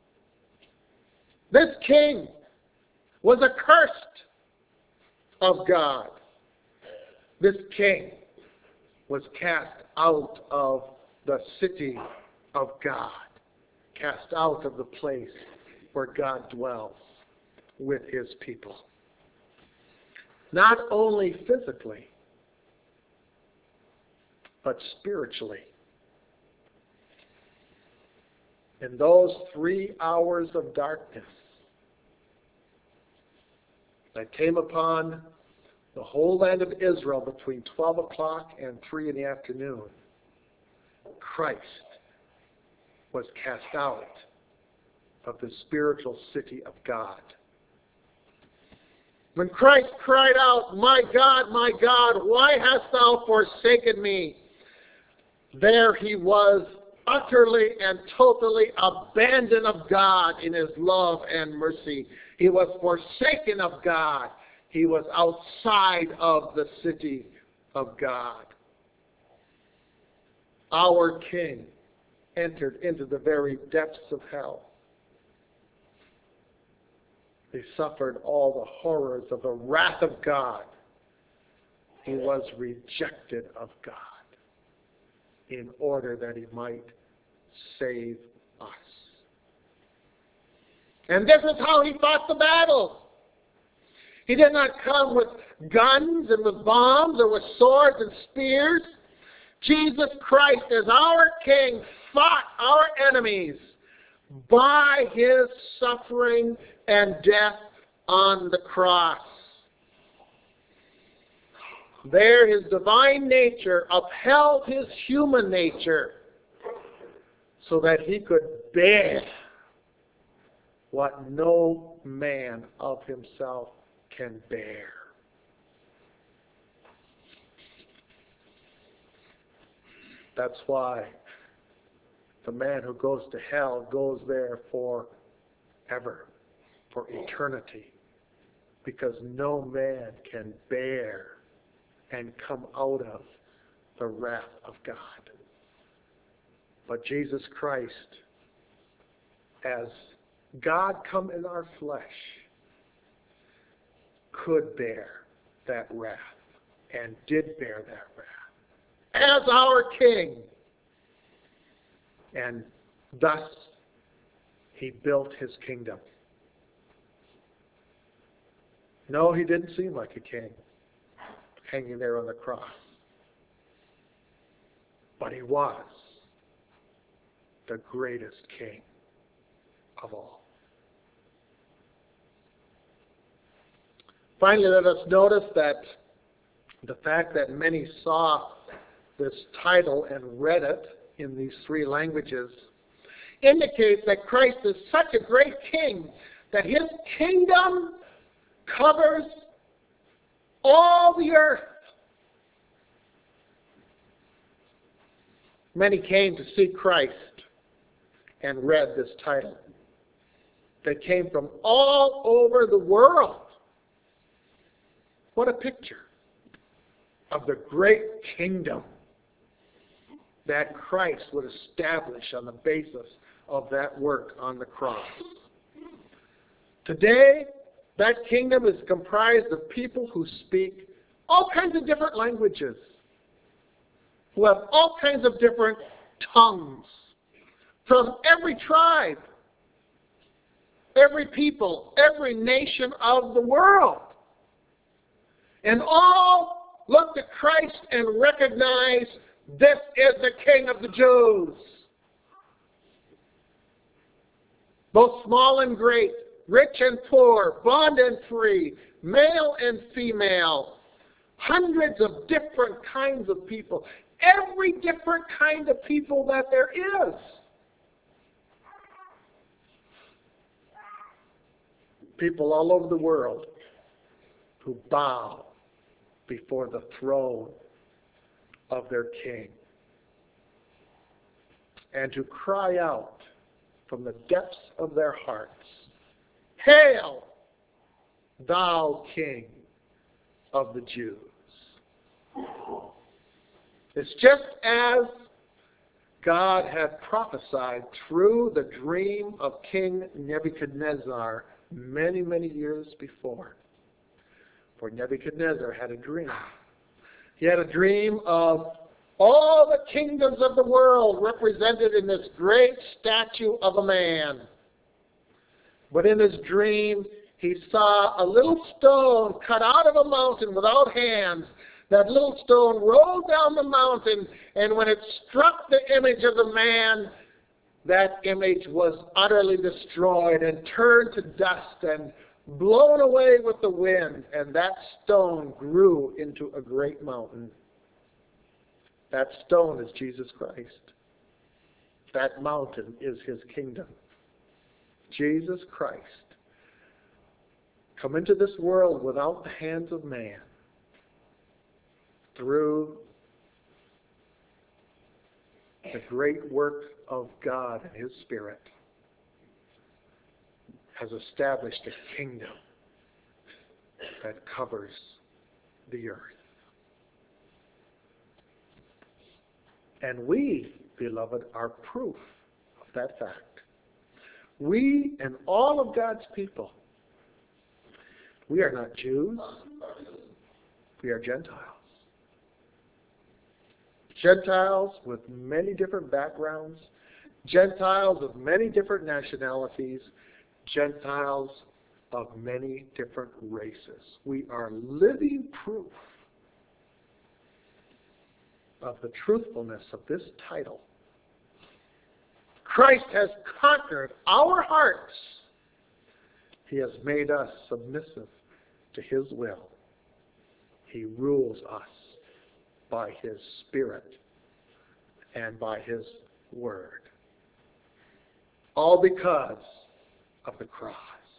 This king was accursed of God. This king was cast out of the city of God, cast out of the place where God dwells with His people. Not only physically, but spiritually. In those three hours of darkness that came upon the whole land of Israel between twelve o'clock and three in the afternoon, Christ was cast out of the spiritual city of God. When Christ cried out, "My God, my God, why hast thou forsaken me?" There He was, utterly and totally abandoned of God in His love and mercy. He was forsaken of God. He was outside of the city of God. Our King entered into the very depths of hell. He suffered all the horrors of the wrath of God. He was rejected of God in order that He might save us. And this is how He fought the battle. He did not come with guns and with bombs or with swords and spears. Jesus Christ, as our King, fought our enemies by His suffering and death on the cross. There His divine nature upheld His human nature so that He could bear what no man of himself can bear. That's why the man who goes to hell goes there forever, for eternity, because no man can bear and come out of the wrath of God. But Jesus Christ, as God come in our flesh, could bear that wrath and did bear that wrath as our King. And thus He built His kingdom. No, He didn't seem like a king. hanging there on the cross. But he was the greatest king of all. Finally, let us notice that the fact that many saw this title and read it in these three languages indicates that Christ is such a great king that his kingdom covers all the earth. Many came to see Christ and read this title. They came from all over the world. What a picture of the great kingdom that Christ would establish on the basis of that work on the cross. Today, that kingdom is comprised of people who speak all kinds of different languages, who have all kinds of different tongues, from every tribe, every people, every nation of the world. And all look to Christ and recognize this is the King of the Jews. Both small and great, rich and poor, bond and free, male and female, hundreds of different kinds of people, every different kind of people that there is. People all over the world who bow before the throne of their King and to cry out from the depths of their hearts, "Hail, thou King of the Jews." It's just as God had prophesied through the dream of King Nebuchadnezzar many, many years before. For Nebuchadnezzar had a dream. He had a dream of all the kingdoms of the world represented in this great statue of a man. But in his dream, he saw a little stone cut out of a mountain without hands. That little stone rolled down the mountain, and when it struck the image of the man, that image was utterly destroyed and turned to dust and blown away with the wind, and that stone grew into a great mountain. That stone is Jesus Christ. That mountain is his kingdom. Jesus Christ, come into this world without the hands of man, through the great work of God and his Spirit, has established a kingdom that covers the earth. And we, beloved, are proof of that fact. We and all of God's people, we are not Jews, we are Gentiles. Gentiles with many different backgrounds, Gentiles of many different nationalities, Gentiles of many different races. We are living proof of the truthfulness of this title. Christ has conquered our hearts. He has made us submissive to his will. He rules us by his Spirit and by his word. All because of the cross.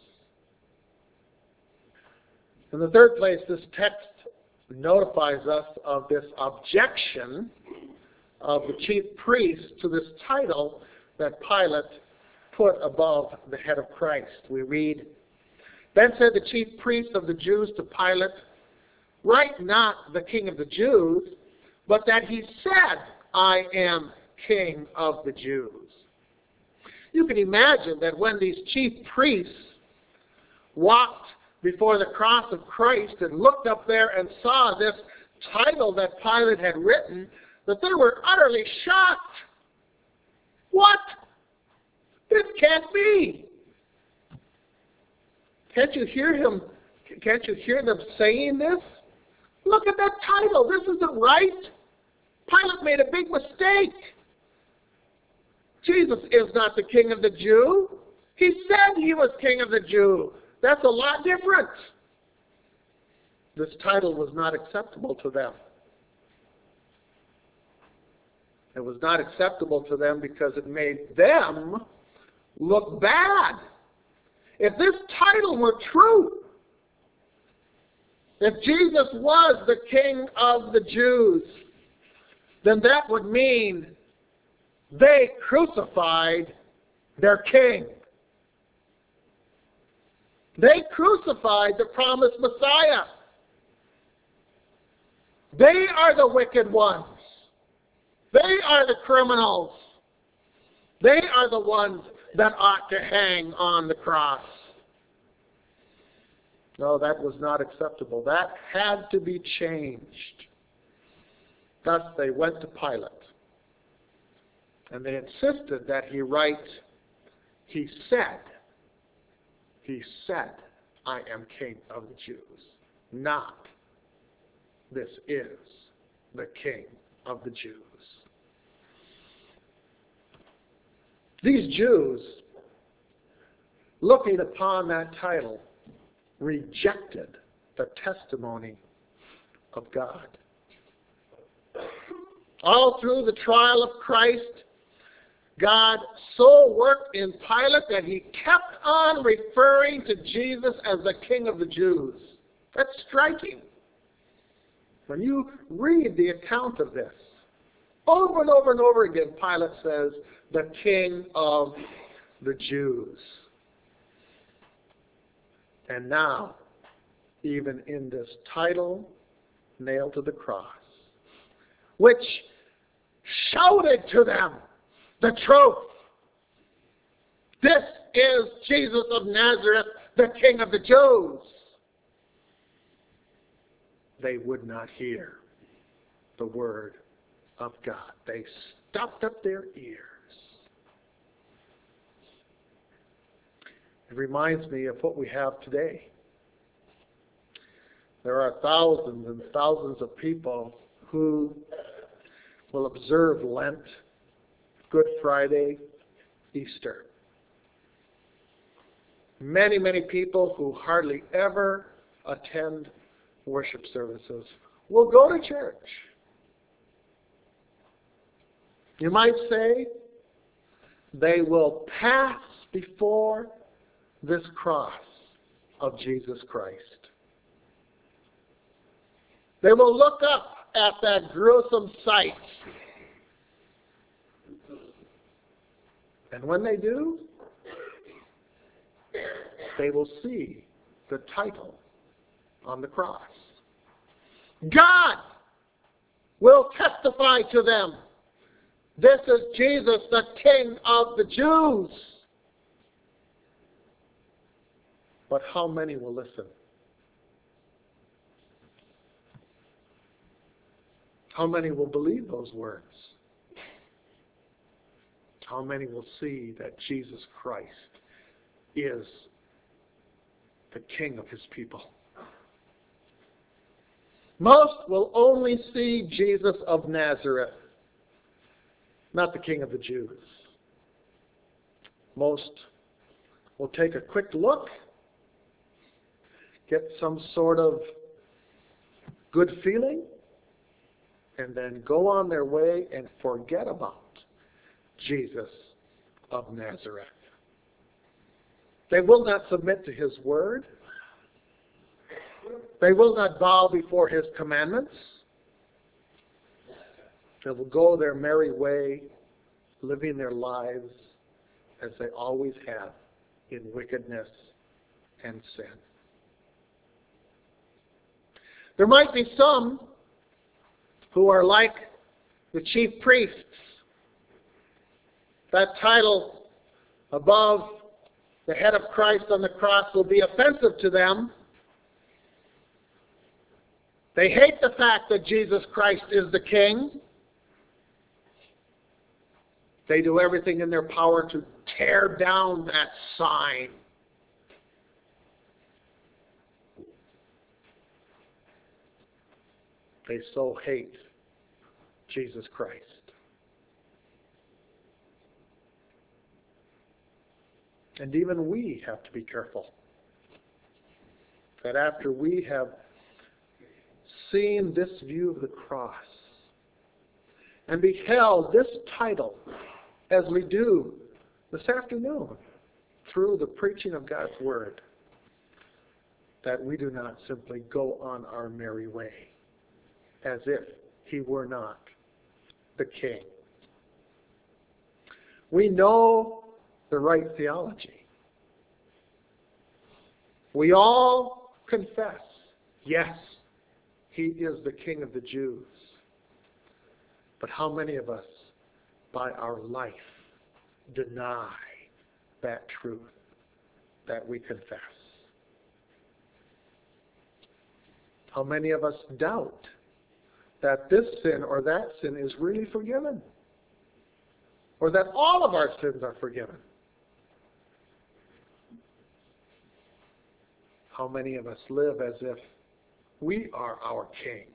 In the third place, this text notifies us of this objection of the chief priests to this title that Pilate put above the head of Christ. We read, "Then said the chief priests of the Jews to Pilate, Write not the King of the Jews, but that he said, I am King of the Jews." You can imagine that when these chief priests walked before the cross of Christ and looked up there and saw this title that Pilate had written, that they were utterly shocked. What? This can't be. Can't you hear him? Can't you hear them saying this? Look at that title. This isn't right. Pilate made a big mistake. Jesus is not the King of the Jews. He said he was King of the Jews. That's a lot different. This title was not acceptable to them. It was not acceptable to them because it made them look bad. If this title were true, if Jesus was the King of the Jews, then that would mean they crucified their king. They crucified the promised Messiah. They are the wicked ones. They are the criminals. They are the ones that ought to hang on the cross. No, that was not acceptable. That had to be changed. Thus they went to Pilate. And they insisted that he write, he said, he said, I am King of the Jews. Not, this is the King of the Jews. These Jews, looking upon that title, rejected the testimony of God. All through the trial of Christ, God so worked in Pilate that he kept on referring to Jesus as the King of the Jews. That's striking. When you read the account of this, over and over and over again, Pilate says, the King of the Jews. And now, even in this title, nailed to the cross, which shouted to them the truth. This is Jesus of Nazareth, the King of the Jews. They would not hear the word of God. They stopped up their ears. It reminds me of what we have today. There are thousands and thousands of people who will observe Lent, Good Friday, Easter. Many, many people who hardly ever attend worship services will go to church. You might say they will pass before this cross of Jesus Christ. They will look up at that gruesome sight. And when they do, they will see the title on the cross. God will testify to them. This is Jesus, the King of the Jews. But how many will listen? How many will believe those words? How many will see that Jesus Christ is the King of his people? Most will only see Jesus of Nazareth, not the King of the Jews. Most will take a quick look, get some sort of good feeling, and then go on their way and forget about Jesus of Nazareth. They will not submit to his word. They will not bow before his commandments. They will go their merry way, living their lives as they always have, in wickedness and sin. There might be some who are like the chief priests. That title above the head of Christ on the cross will be offensive to them. They hate the fact that Jesus Christ is the King. They do everything in their power to tear down that sign. they so hate Jesus Christ. And even we have to be careful that after we have seen this view of the cross and beheld this title, as we do this afternoon through the preaching of God's Word, that we do not simply go on our merry way as if he were not the King. We know the right theology. We all confess, yes, he is the King of the Jews. But how many of us, by our life, deny that truth that we confess? How many of us doubt that this sin or that sin is really forgiven? Or that all of our sins are forgiven? How many of us live as if we are our king?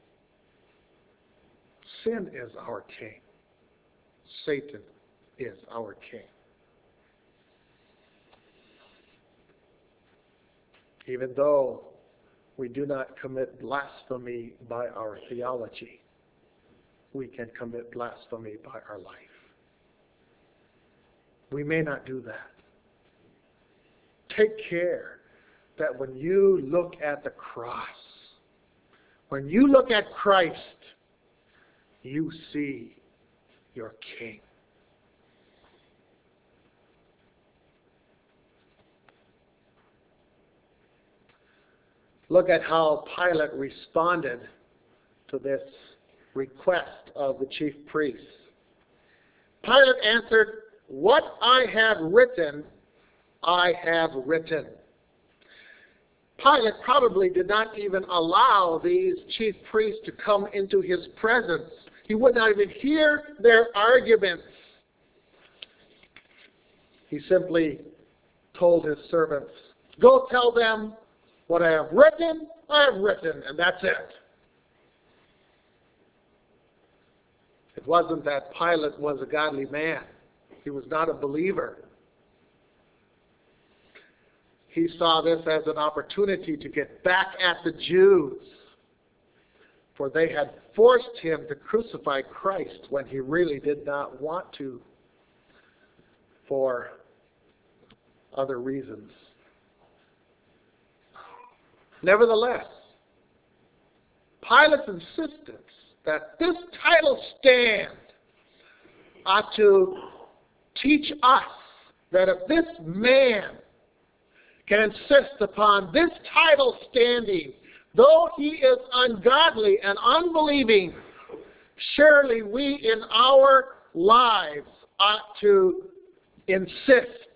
Sin is our king. Satan is our king. Even though we do not commit blasphemy by our theology, we can commit blasphemy by our life. We may not do that. Take care that when you look at the cross, when you look at Christ, you see your King. Look at how Pilate responded to this request of the chief priests. Pilate answered, "What I have written, I have written." Pilate probably did not even allow these chief priests to come into his presence. He would not even hear their arguments. He simply told his servants, "Go tell them what I have written, I have written," and that's it. It wasn't that Pilate was a godly man. He was not a believer. He saw this as an opportunity to get back at the Jews, for they had forced him to crucify Christ when he really did not want to, for other reasons. Nevertheless, Pilate's insistence that this title stand ought to teach us that if this man can insist upon this title standing, though he is ungodly and unbelieving, surely we in our lives ought to insist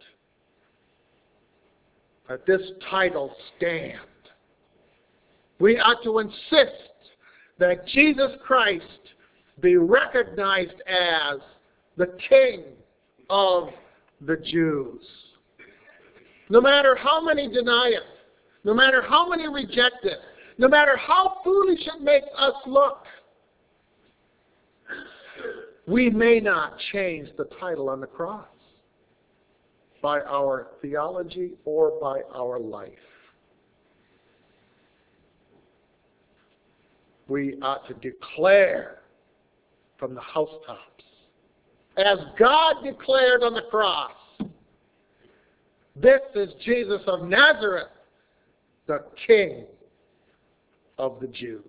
that this title stand. We ought to insist that Jesus Christ be recognized as the King of the Jews. No matter how many deny it, no matter how many reject it, no matter how foolish it makes us look, we may not change the title on the cross by our theology or by our life. We ought to declare from the housetops, as God declared on the cross, "This is Jesus of Nazareth, the King of the Jews."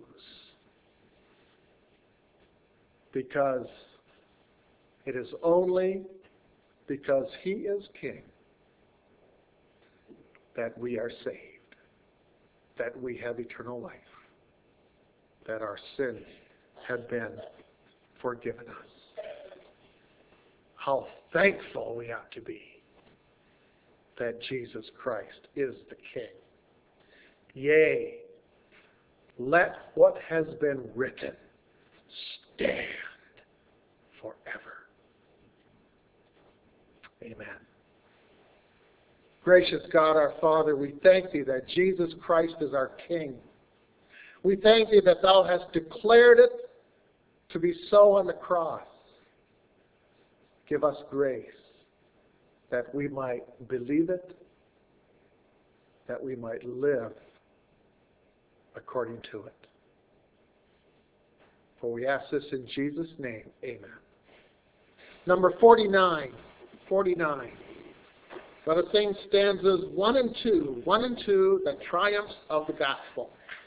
Because it is only because he is King that we are saved, that we have eternal life, that our sins have been forgiven us. How thankful we ought to be that Jesus Christ is the King. Yea, let what has been written stand forever. Amen. Gracious God, our Father, we thank thee that Jesus Christ is our King. We thank thee that thou hast declared it to be so on the cross. Give us grace that we might believe it, that we might live according to it. For we ask this in Jesus' name. Amen. Number forty-nine. forty-nine. Let us sing stanzas one and two. One and two, the triumphs of the gospel.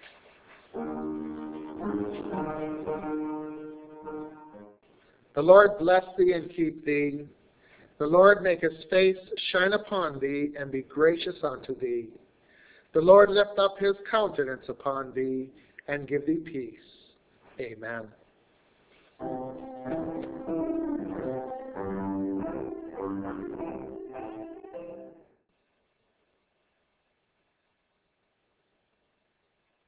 The Lord bless thee and keep thee. The Lord make his face shine upon thee and be gracious unto thee. The Lord lift up his countenance upon thee and give thee peace. Amen.